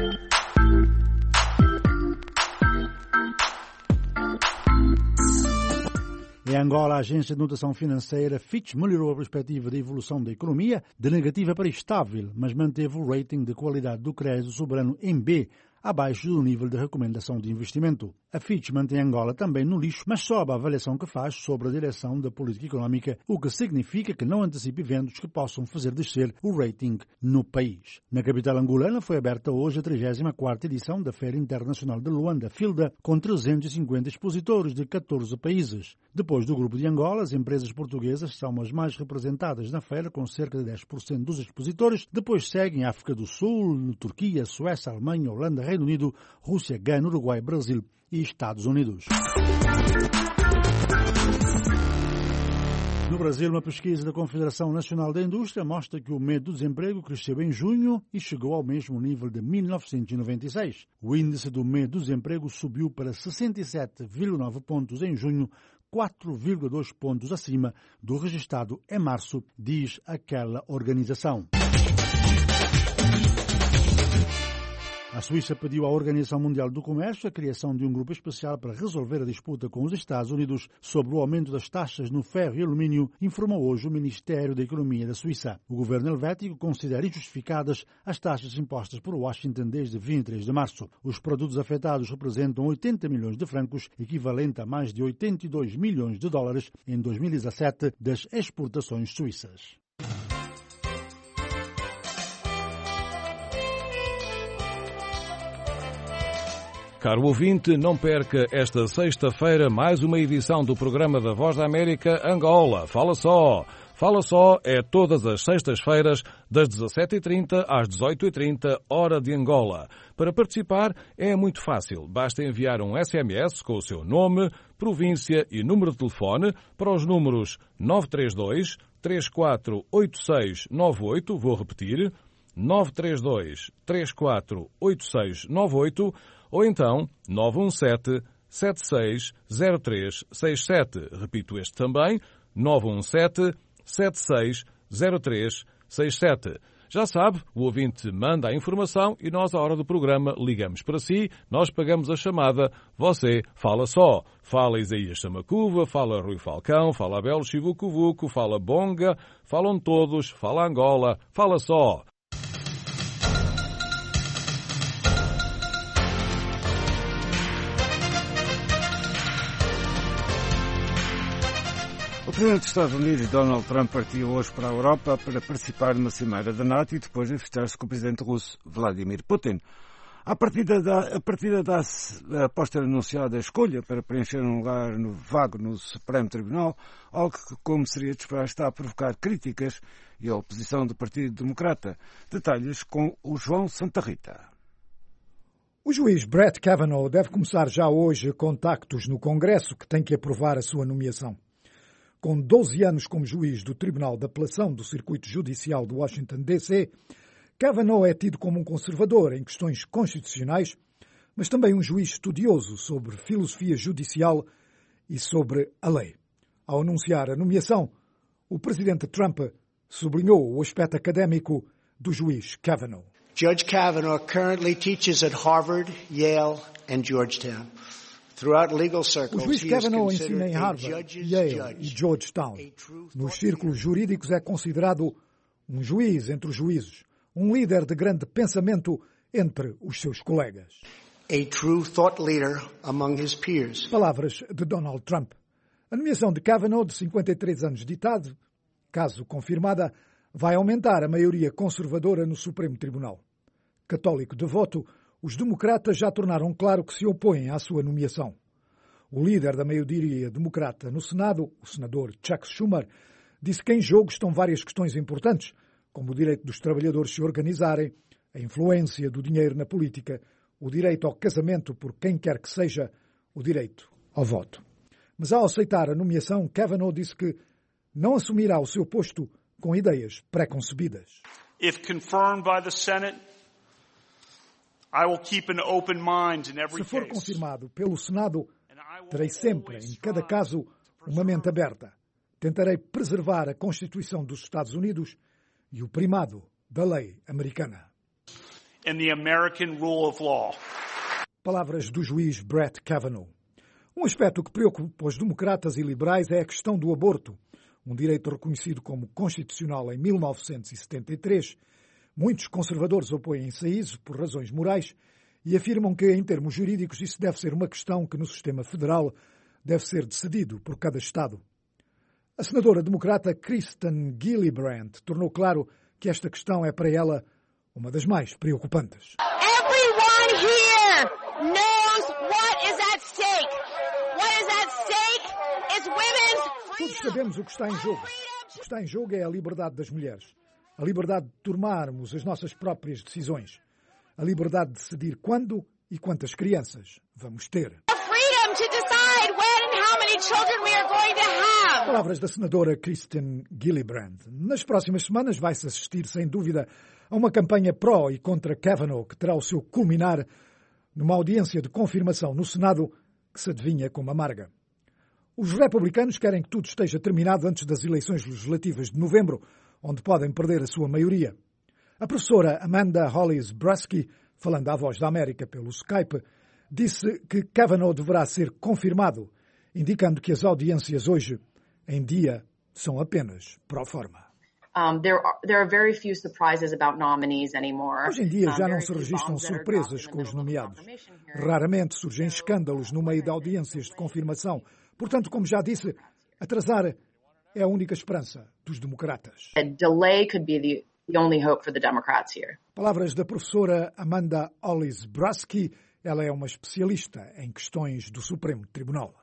Em Angola, a agência de notação financeira Fitch melhorou a perspectiva da evolução da economia de negativa para estável, mas manteve o rating de qualidade do crédito soberano em B, abaixo do nível de recomendação de investimento. A Fitch mantém Angola também no lixo, mas sobe a avaliação que faz sobre a direção da política económica, o que significa que não antecipa eventos que possam fazer descer o rating no país. Na capital angolana foi aberta hoje a trigésima quarta edição da Feira Internacional de Luanda, FILDA, com trezentos e cinquenta expositores de catorze países. Depois do grupo de Angola, as empresas portuguesas são as mais representadas na feira, com cerca de dez por cento dos expositores. Depois seguem África do Sul, Turquia, Suécia, Alemanha, Holanda, Reino Unido, Rússia, Gana, Uruguai, Brasil e Estados Unidos. No Brasil, uma pesquisa da Confederação Nacional da Indústria mostra que o medo do desemprego cresceu em junho e chegou ao mesmo nível de mil novecentos e noventa e seis. O índice do medo do desemprego subiu para sessenta e sete vírgula nove pontos em junho, quatro vírgula dois pontos acima do registrado em março, diz aquela organização. A Suíça pediu à Organização Mundial do Comércio a criação de um grupo especial para resolver a disputa com os Estados Unidos sobre o aumento das taxas no ferro e alumínio, informou hoje o Ministério da Economia da Suíça. O governo helvético considera injustificadas as taxas impostas por Washington desde vinte e três de março. Os produtos afetados representam oitenta milhões de francos, equivalente a mais de oitenta e dois milhões de dólares em dois mil e dezassete das exportações suíças. Caro ouvinte, não perca esta sexta-feira mais uma edição do programa da Voz da América Angola. Fala só! Fala só é todas as sextas-feiras, das dezassete e trinta às dezoito e trinta, hora de Angola. Para participar é muito fácil. Basta enviar um S M S com o seu nome, província e número de telefone para os números nove três dois, três quatro oito seis nove oito, vou repetir, nove três dois, três quatro oito seis nove oito, ou então nove um sete, sete seis zero três seis sete. Repito este também, nove um sete, sete seis zero três seis sete. Já sabe, o ouvinte manda a informação e nós, à hora do programa, ligamos para si, nós pagamos a chamada, você fala só. Fala Isaías Samacuva, fala Rui Falcão, fala Abel Chivucovuco, fala Bonga, falam todos, fala Angola, fala só. O presidente dos Estados Unidos, Donald Trump, partiu hoje para a Europa para participar numa cimeira da NATO e depois enfrentar-se com o presidente russo, Vladimir Putin. A partida da, a partida da, após ter anunciado a escolha para preencher um lugar no, vago no Supremo Tribunal, algo que, como seria de esperar, está a provocar críticas e a oposição do Partido Democrata. Detalhes com o João Santa Rita. O juiz Brett Kavanaugh deve começar já hoje contactos no Congresso que tem que aprovar a sua nomeação. Com doze anos como juiz do Tribunal de Apelação do Circuito Judicial de Washington, D C, Kavanaugh é tido como um conservador em questões constitucionais, mas também um juiz estudioso sobre filosofia judicial e sobre a lei. Ao anunciar a nomeação, o presidente Trump sublinhou o aspecto académico do juiz Kavanaugh. Judge Kavanaugh currently teaches at Harvard, Yale and Georgetown. O juiz Kavanaugh ensina em Harvard, Yale e Georgetown. Nos círculos jurídicos é considerado um juiz entre os juízes, um líder de grande pensamento entre os seus colegas. A true thought leader among his peers. Palavras de Donald Trump. A nomeação de Kavanaugh, de cinquenta e três anos de idade, caso confirmada, vai aumentar a maioria conservadora no Supremo Tribunal. Católico devoto, os democratas já tornaram claro que se opõem à sua nomeação. O líder da maioria democrata no Senado, o senador Chuck Schumer, disse que em jogo estão várias questões importantes, como o direito dos trabalhadores se organizarem, a influência do dinheiro na política, o direito ao casamento por quem quer que seja, o direito ao voto. Mas ao aceitar a nomeação, Kavanaugh disse que não assumirá o seu posto com ideias pré-concebidas. If confirmed by the Senate, I will keep an open mind in every Se for case. confirmado pelo Senado, terei sempre, em cada caso, uma mente aberta. Tentarei preservar a Constituição dos Estados Unidos e o primado da lei americana. And the American rule of law. Palavras do juiz Brett Kavanaugh. Um aspecto que preocupa os democratas e liberais é a questão do aborto, um direito reconhecido como constitucional em mil novecentos e setenta e três. Muitos conservadores opõem-se a isso por razões morais e afirmam que, em termos jurídicos, isso deve ser uma questão que no sistema federal deve ser decidido por cada Estado. A senadora democrata Kristen Gillibrand tornou claro que esta questão é para ela uma das mais preocupantes. Everyone here knows what is at stake. What is at stake is women's freedom. Todos sabemos o que está em jogo. O que está em jogo é a liberdade das mulheres. A liberdade de tomarmos as nossas próprias decisões. A liberdade de decidir quando e quantas crianças vamos ter. The freedom to decide when and how many children we are going to have. Palavras da senadora Kristen Gillibrand. Nas próximas semanas vai-se assistir, sem dúvida, a uma campanha pró e contra Kavanaugh que terá o seu culminar numa audiência de confirmação no Senado que se adivinha como amarga. Os republicanos querem que tudo esteja terminado antes das eleições legislativas de novembro, onde podem perder a sua maioria. A professora Amanda Hollis Brusky, falando à Voz da América pelo Skype, disse que Kavanaugh deverá ser confirmado, indicando que as audiências hoje, em dia, são apenas pro forma. Um, there are, there are very few surprises about nominees anymore. Hoje em dia já não se registram surpresas com os nomeados. Raramente surgem escândalos no meio de audiências de confirmação. Portanto, como já disse, atrasar é a única esperança dos democratas. A delay could be the, the only hope for the Democrats here. Palavras da professora Amanda Hollis Brusky. Ela é uma especialista em questões do Supremo Tribunal.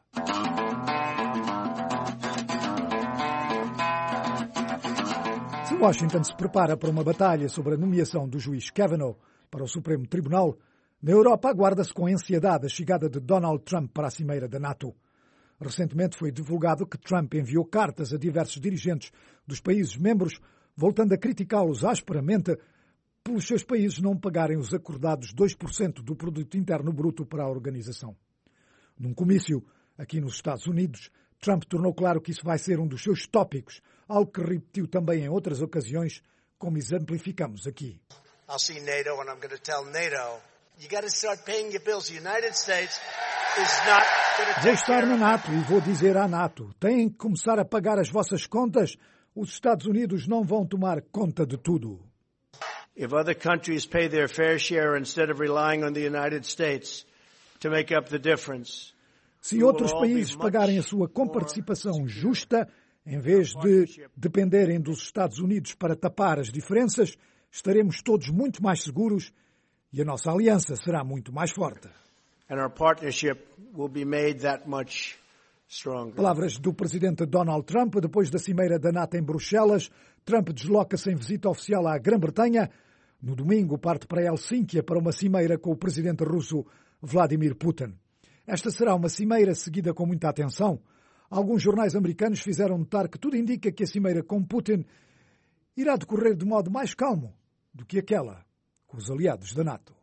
Se Washington se prepara para uma batalha sobre a nomeação do juiz Kavanaugh para o Supremo Tribunal, na Europa aguarda-se com ansiedade a chegada de Donald Trump para a cimeira da NATO. Recentemente foi divulgado que Trump enviou cartas a diversos dirigentes dos países membros, voltando a criticá-los asperamente pelos seus países não pagarem os acordados dois por cento do produto interno bruto para a organização. Num comício aqui nos Estados Unidos, Trump tornou claro que isso vai ser um dos seus tópicos, algo que repetiu também em outras ocasiões, como exemplificamos aqui. I'll see NATO and I'm going to tell NATO, you got to start paying your bills. The United States is not going to Vou take estar care na of NATO e vou dizer à NATO, têm que começar a pagar as vossas contas. Os Estados Unidos não vão tomar conta de tudo. If other countries pay their fair share instead of relying on the United States to make up the difference. Se outros países pagarem a sua comparticipação justa, em vez de dependerem dos Estados Unidos para tapar as diferenças, estaremos todos muito mais seguros e a nossa aliança será muito mais forte. And our partnership will be made that much stronger. Palavras do presidente Donald Trump depois da cimeira da NATO em Bruxelas. Trump desloca-se em visita oficial à Grã-Bretanha. No domingo parte para Helsínquia para uma cimeira com o presidente russo Vladimir Putin. Esta será uma cimeira seguida com muita atenção. Alguns jornais americanos fizeram notar que tudo indica que a cimeira com Putin irá decorrer de modo mais calmo do que aquela com os aliados da NATO.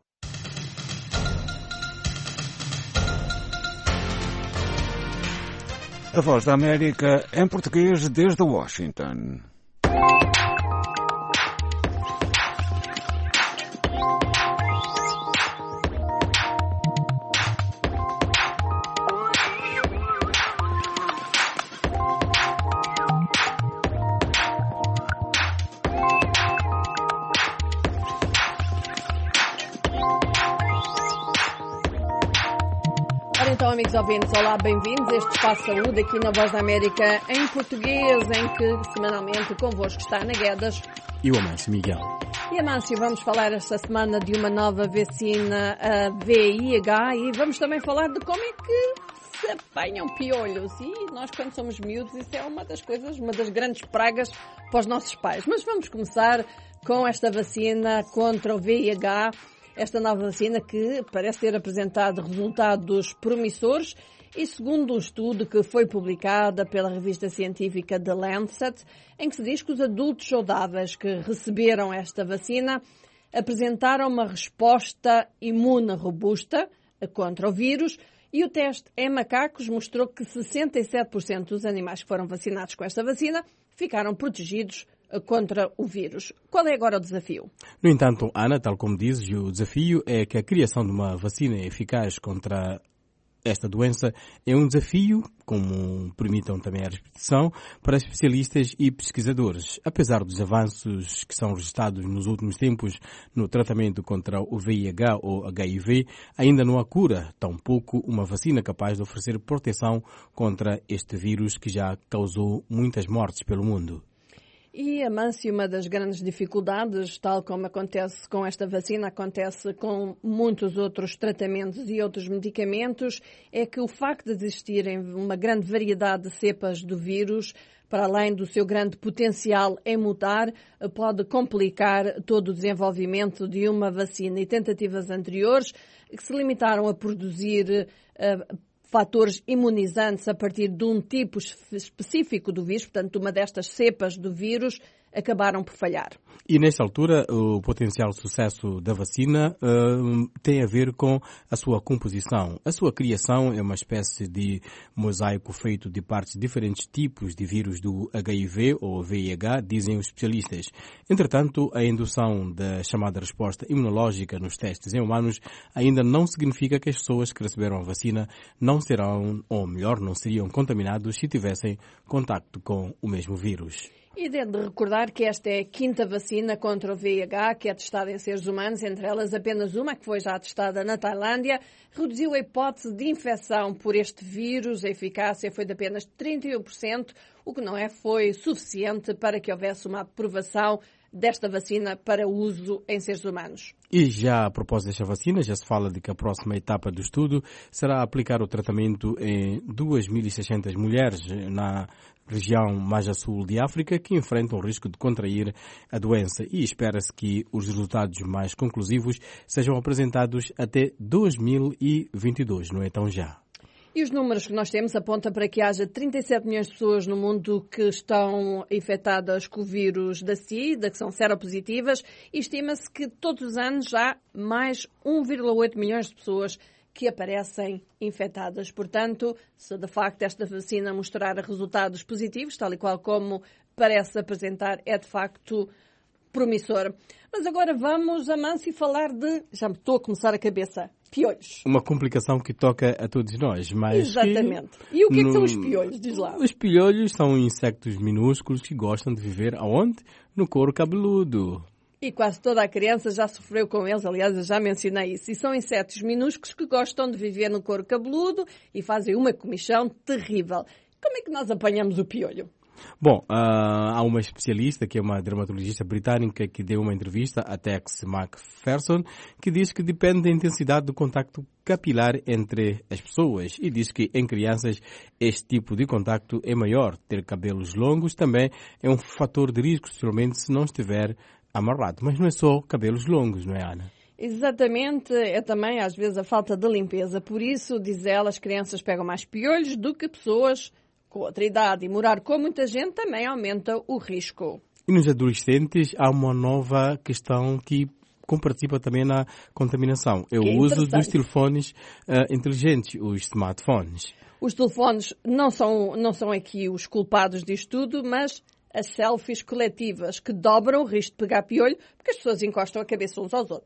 A Voz da América em português desde Washington. Ora então, amigos ouvintes, olá, bem-vindos a este Espaço Saúde aqui na Voz da América em português, em que semanalmente convosco está Ana Guedes e o Amâncio Miguel. E Amâncio, vamos falar esta semana de uma nova vacina, a V I H, e vamos também falar de como é que se apanham piolhos. E nós, quando somos miúdos, isso é uma das coisas, uma das grandes pragas para os nossos pais. Mas vamos começar com esta vacina contra o V I H, esta nova vacina que parece ter apresentado resultados promissores e segundo um estudo que foi publicado pela revista científica The Lancet, em que se diz que os adultos saudáveis que receberam esta vacina apresentaram uma resposta imune robusta contra o vírus e o teste em macacos mostrou que sessenta e sete por cento dos animais que foram vacinados com esta vacina ficaram protegidos contra o vírus. Qual é agora o desafio? No entanto, Ana, tal como dizes, o desafio é que a criação de uma vacina eficaz contra esta doença é um desafio, como permitam também a repetição, para especialistas e pesquisadores. Apesar dos avanços que são registrados nos últimos tempos no tratamento contra o V I H ou H I V, ainda não há cura, tampouco uma vacina capaz de oferecer proteção contra este vírus que já causou muitas mortes pelo mundo. E, Amâncio, uma das grandes dificuldades, tal como acontece com esta vacina, acontece com muitos outros tratamentos e outros medicamentos, é que o facto de existirem uma grande variedade de cepas do vírus, para além do seu grande potencial em mutar, pode complicar todo o desenvolvimento de uma vacina. E tentativas anteriores que se limitaram a produzir uh, fatores imunizantes a partir de um tipo específico do vírus, portanto, uma destas cepas do vírus, acabaram por falhar. E nesta altura, o potencial sucesso da vacina uh, tem a ver com a sua composição. A sua criação é uma espécie de mosaico feito de partes de diferentes tipos de vírus do H I V ou V I H, dizem os especialistas. Entretanto, a indução da chamada resposta imunológica nos testes em humanos ainda não significa que as pessoas que receberam a vacina não serão, ou melhor, não seriam contaminados se tivessem contacto com o mesmo vírus. E devo de recordar que esta é a quinta vacina contra o V I H que é testada em seres humanos, entre elas apenas uma que foi já testada na Tailândia, reduziu a hipótese de infecção por este vírus, a eficácia foi de apenas trinta e um por cento, o que não é foi suficiente para que houvesse uma aprovação desta vacina para uso em seres humanos. E já a propósito desta vacina, já se fala de que a próxima etapa do estudo será aplicar o tratamento em duas mil e seiscentas mulheres na região mais a sul de África que enfrentam o risco de contrair a doença e espera-se que os resultados mais conclusivos sejam apresentados até dois mil e vinte e dois, não é tão já? E os números que nós temos apontam para que haja trinta e sete milhões de pessoas no mundo que estão infectadas com o vírus da SIDA, que são seropositivas, e estima-se que todos os anos há mais um vírgula oito milhões de pessoas que aparecem infectadas. Portanto, se de facto esta vacina mostrar resultados positivos, tal e qual como parece apresentar, é de facto promissor. Mas agora vamos, Amâncio, falar de... Já me estou a começar a cabeça. Piolhos. Uma complicação que toca a todos nós. Mas exatamente. Que, e o que no... é que são os piolhos? Diz lá. Os piolhos são insectos minúsculos que gostam de viver aonde? No couro cabeludo. E quase toda a criança já sofreu com eles, aliás, eu já mencionei isso. E são insetos minúsculos que gostam de viver no couro cabeludo e fazem uma comichão terrível. Como é que nós apanhamos o piolho? Bom, uh, há uma especialista, que é uma dermatologista britânica, que deu uma entrevista a Tex McPherson, que diz que depende da intensidade do contacto capilar entre as pessoas e diz que em crianças este tipo de contacto é maior. Ter cabelos longos também é um fator de risco, especialmente se não estiver amarrado. Mas não é só cabelos longos, não é, Ana? Exatamente, é também às vezes a falta de limpeza. Por isso, diz ela, as crianças pegam mais piolhos do que pessoas com outra idade. E morar com muita gente também aumenta o risco. E nos adolescentes há uma nova questão que participa também na contaminação. É o uso dos telefones uh, inteligentes, os smartphones. Os telefones não são, não são aqui os culpados disto tudo, mas as selfies coletivas que dobram o risco de pegar piolho porque as pessoas encostam a cabeça uns aos outros.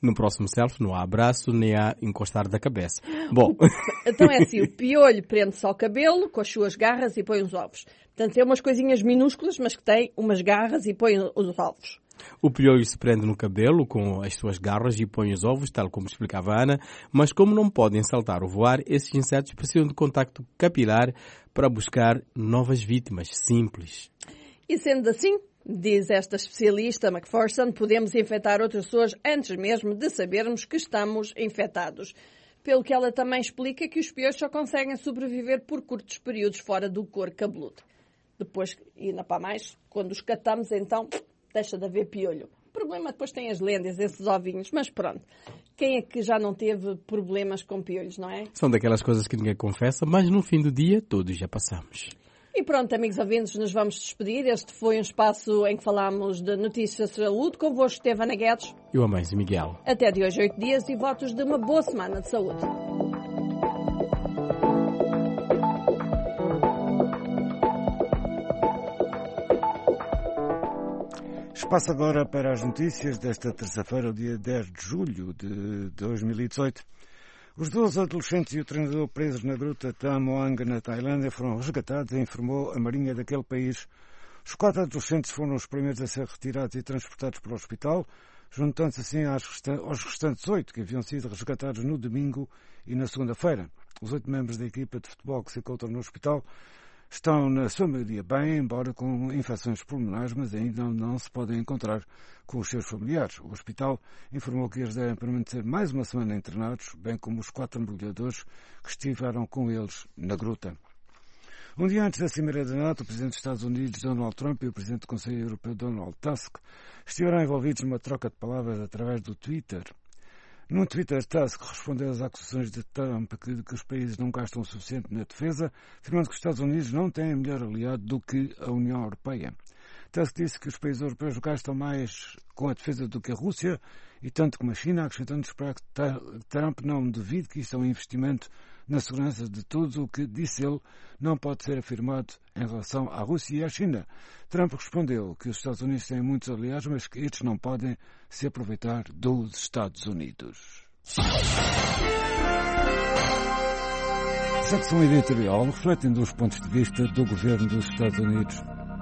No próximo selfie não há abraço nem há encostar da cabeça. Bom. Então é assim, o piolho prende-se ao cabelo com as suas garras e põe os ovos. Portanto, é umas coisinhas minúsculas, mas que tem umas garras e põe os ovos. O piolho se prende no cabelo com as suas garras e põe os ovos, tal como explicava a Ana, mas como não podem saltar ou voar, esses insetos precisam de contacto capilar para buscar novas vítimas simples. E sendo assim, diz esta especialista McPherson, podemos infectar outras pessoas antes mesmo de sabermos que estamos infectados. Pelo que ela também explica que os piolhos só conseguem sobreviver por curtos períodos fora do couro cabeludo. Depois, e ainda para mais, quando os catamos, então deixa de haver piolho. O problema depois tem as lendas, esses ovinhos, mas pronto. Quem é que já não teve problemas com piolhos, não é? São daquelas coisas que ninguém confessa, mas no fim do dia todos já passamos. E pronto, amigos ouvintes, nos vamos despedir. Este foi um espaço em que falámos de notícias de saúde. Convosco esteve Ana Guedes. E o Amães e Miguel. Até de hoje, oito dias e votos de uma boa semana de saúde. Espaço agora para as notícias desta terça-feira, dia dez de julho de dois mil e dezoito. Os doze adolescentes e o treinador presos na gruta Tham Muang, na Tailândia, foram resgatados, informou a Marinha daquele país. Os quatro adolescentes foram os primeiros a ser retirados e transportados para o hospital, juntando-se assim aos restantes oito que haviam sido resgatados no domingo e na segunda-feira. Os oito membros da equipa de futebol que se encontram no hospital estão, na sua maioria, bem, embora com infecções pulmonares, mas ainda não se podem encontrar com os seus familiares. O hospital informou que eles devem permanecer mais uma semana internados, bem como os quatro mergulhadores que estiveram com eles na gruta. Um dia antes da Cimeira da NATO, o Presidente dos Estados Unidos, Donald Trump, e o Presidente do Conselho Europeu, Donald Tusk, estiveram envolvidos numa troca de palavras através do Twitter. No Twitter, Tusk respondeu às acusações de Trump que, que os países não gastam o suficiente na defesa, afirmando que os Estados Unidos não têm melhor aliado do que a União Europeia. Tusk disse que os países europeus gastam mais com a defesa do que a Rússia e tanto como a China, acrescentando esperar que Trump não duvide que isto é um investimento na segurança de todos, o que, disse ele, não pode ser afirmado em relação à Rússia e à China. Trump respondeu que os Estados Unidos têm muitos aliados, mas que estes não podem se aproveitar dos Estados Unidos. Secção editorial refletindo os pontos de vista do governo dos Estados Unidos.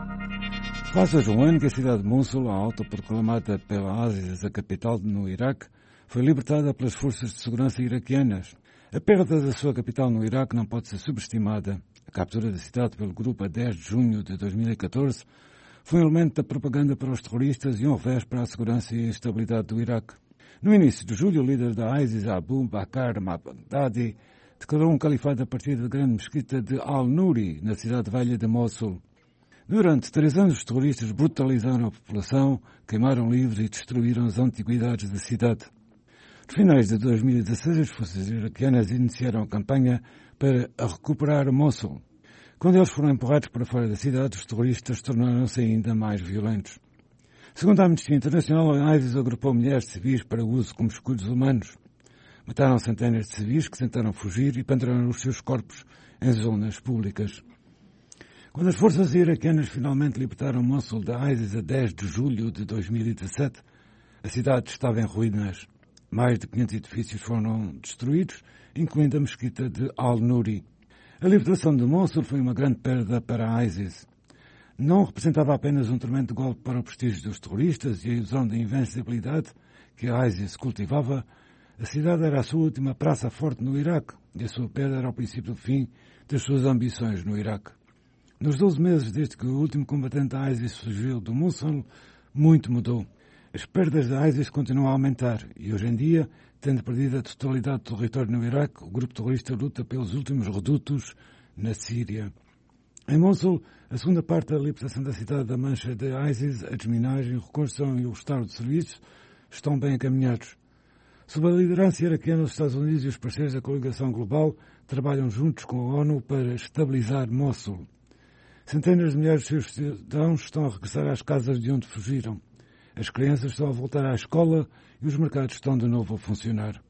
Faz hoje um ano que a cidade de Mosul, a autoproclamada pela ISIS a capital no Iraque, foi libertada pelas forças de segurança iraquianas. A perda da sua capital no Iraque não pode ser subestimada. A captura da cidade pelo grupo a dez de junho de dois mil e catorze foi um elemento da propaganda para os terroristas e um revés para a segurança e a estabilidade do Iraque. No início de julho, o líder da ISIS, Abu Bakr al-Baghdadi, declarou um califado a partir da grande mesquita de Al-Nuri, na cidade velha de Mosul. Durante três anos, os terroristas brutalizaram a população, queimaram livros e destruíram as antiguidades da cidade. Nos finais de dois mil e dezasseis, as forças iraquianas iniciaram a campanha para recuperar Mosul. Quando eles foram empurrados para fora da cidade, os terroristas tornaram-se ainda mais violentos. Segundo a Amnistia Internacional, a ISIS agrupou milhares de civis para uso como escudos humanos. Mataram centenas de civis que tentaram fugir e penduraram os seus corpos em zonas públicas. Quando as forças iraquianas finalmente libertaram Mosul da ISIS a dez de julho de dois mil e dezassete, a cidade estava em ruínas. Mais de quinhentos edifícios foram destruídos, incluindo a mesquita de Al-Nuri. A libertação de Mosul foi uma grande perda para a ISIS. Não representava apenas um tremendo golpe para o prestígio dos terroristas e a ilusão de invencibilidade que a ISIS cultivava. A cidade era a sua última praça forte no Iraque e a sua perda era o princípio do fim das suas ambições no Iraque. Nos doze meses desde que o último combatente da ISIS fugiu do Mosul, muito mudou. As perdas da ISIS continuam a aumentar e, hoje em dia, tendo perdido a totalidade do território no Iraque, o grupo terrorista luta pelos últimos redutos na Síria. Em Mosul, a segunda parte da libertação da cidade da mancha de ISIS, a desminagem, a reconstrução e o restauro de serviços estão bem encaminhados. Sob a liderança iraquiana, os Estados Unidos e os parceiros da coligação global trabalham juntos com a ONU para estabilizar Mosul. Centenas de milhares de seus cidadãos estão a regressar às casas de onde fugiram. As crianças estão a voltar à escola e os mercados estão de novo a funcionar.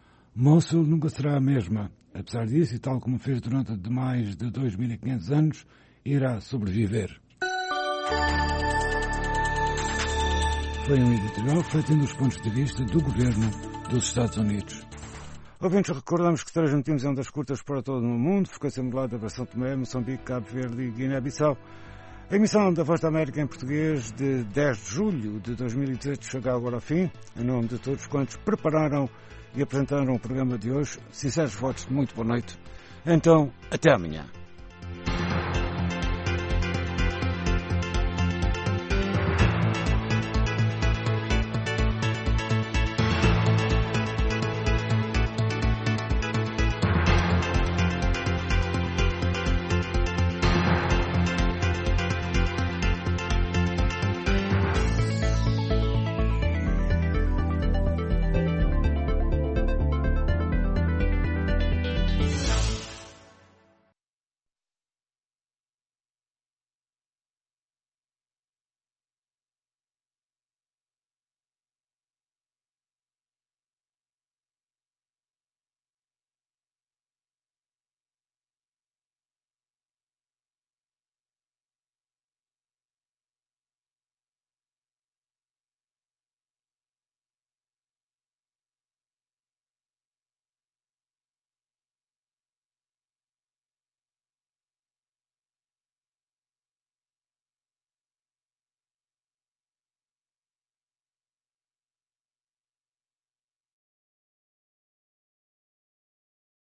Mosul nunca será a mesma. Apesar disso, e tal como fez durante mais de dois mil e quinhentos anos, irá sobreviver. foi um editorial refletindo os pontos de vista do governo dos Estados Unidos. Ouvintes, recordamos que transmitimos ondas curtas para todo o mundo, frequência modulada para São Tomé, Moçambique, Cabo Verde e Guiné-Bissau. A emissão da Voz da América em português de dez de julho de dois mil e dezoito chega agora ao fim. Em nome de todos quantos prepararam e apresentaram o programa de hoje, sinceros votos de muito boa noite. Então, até amanhã.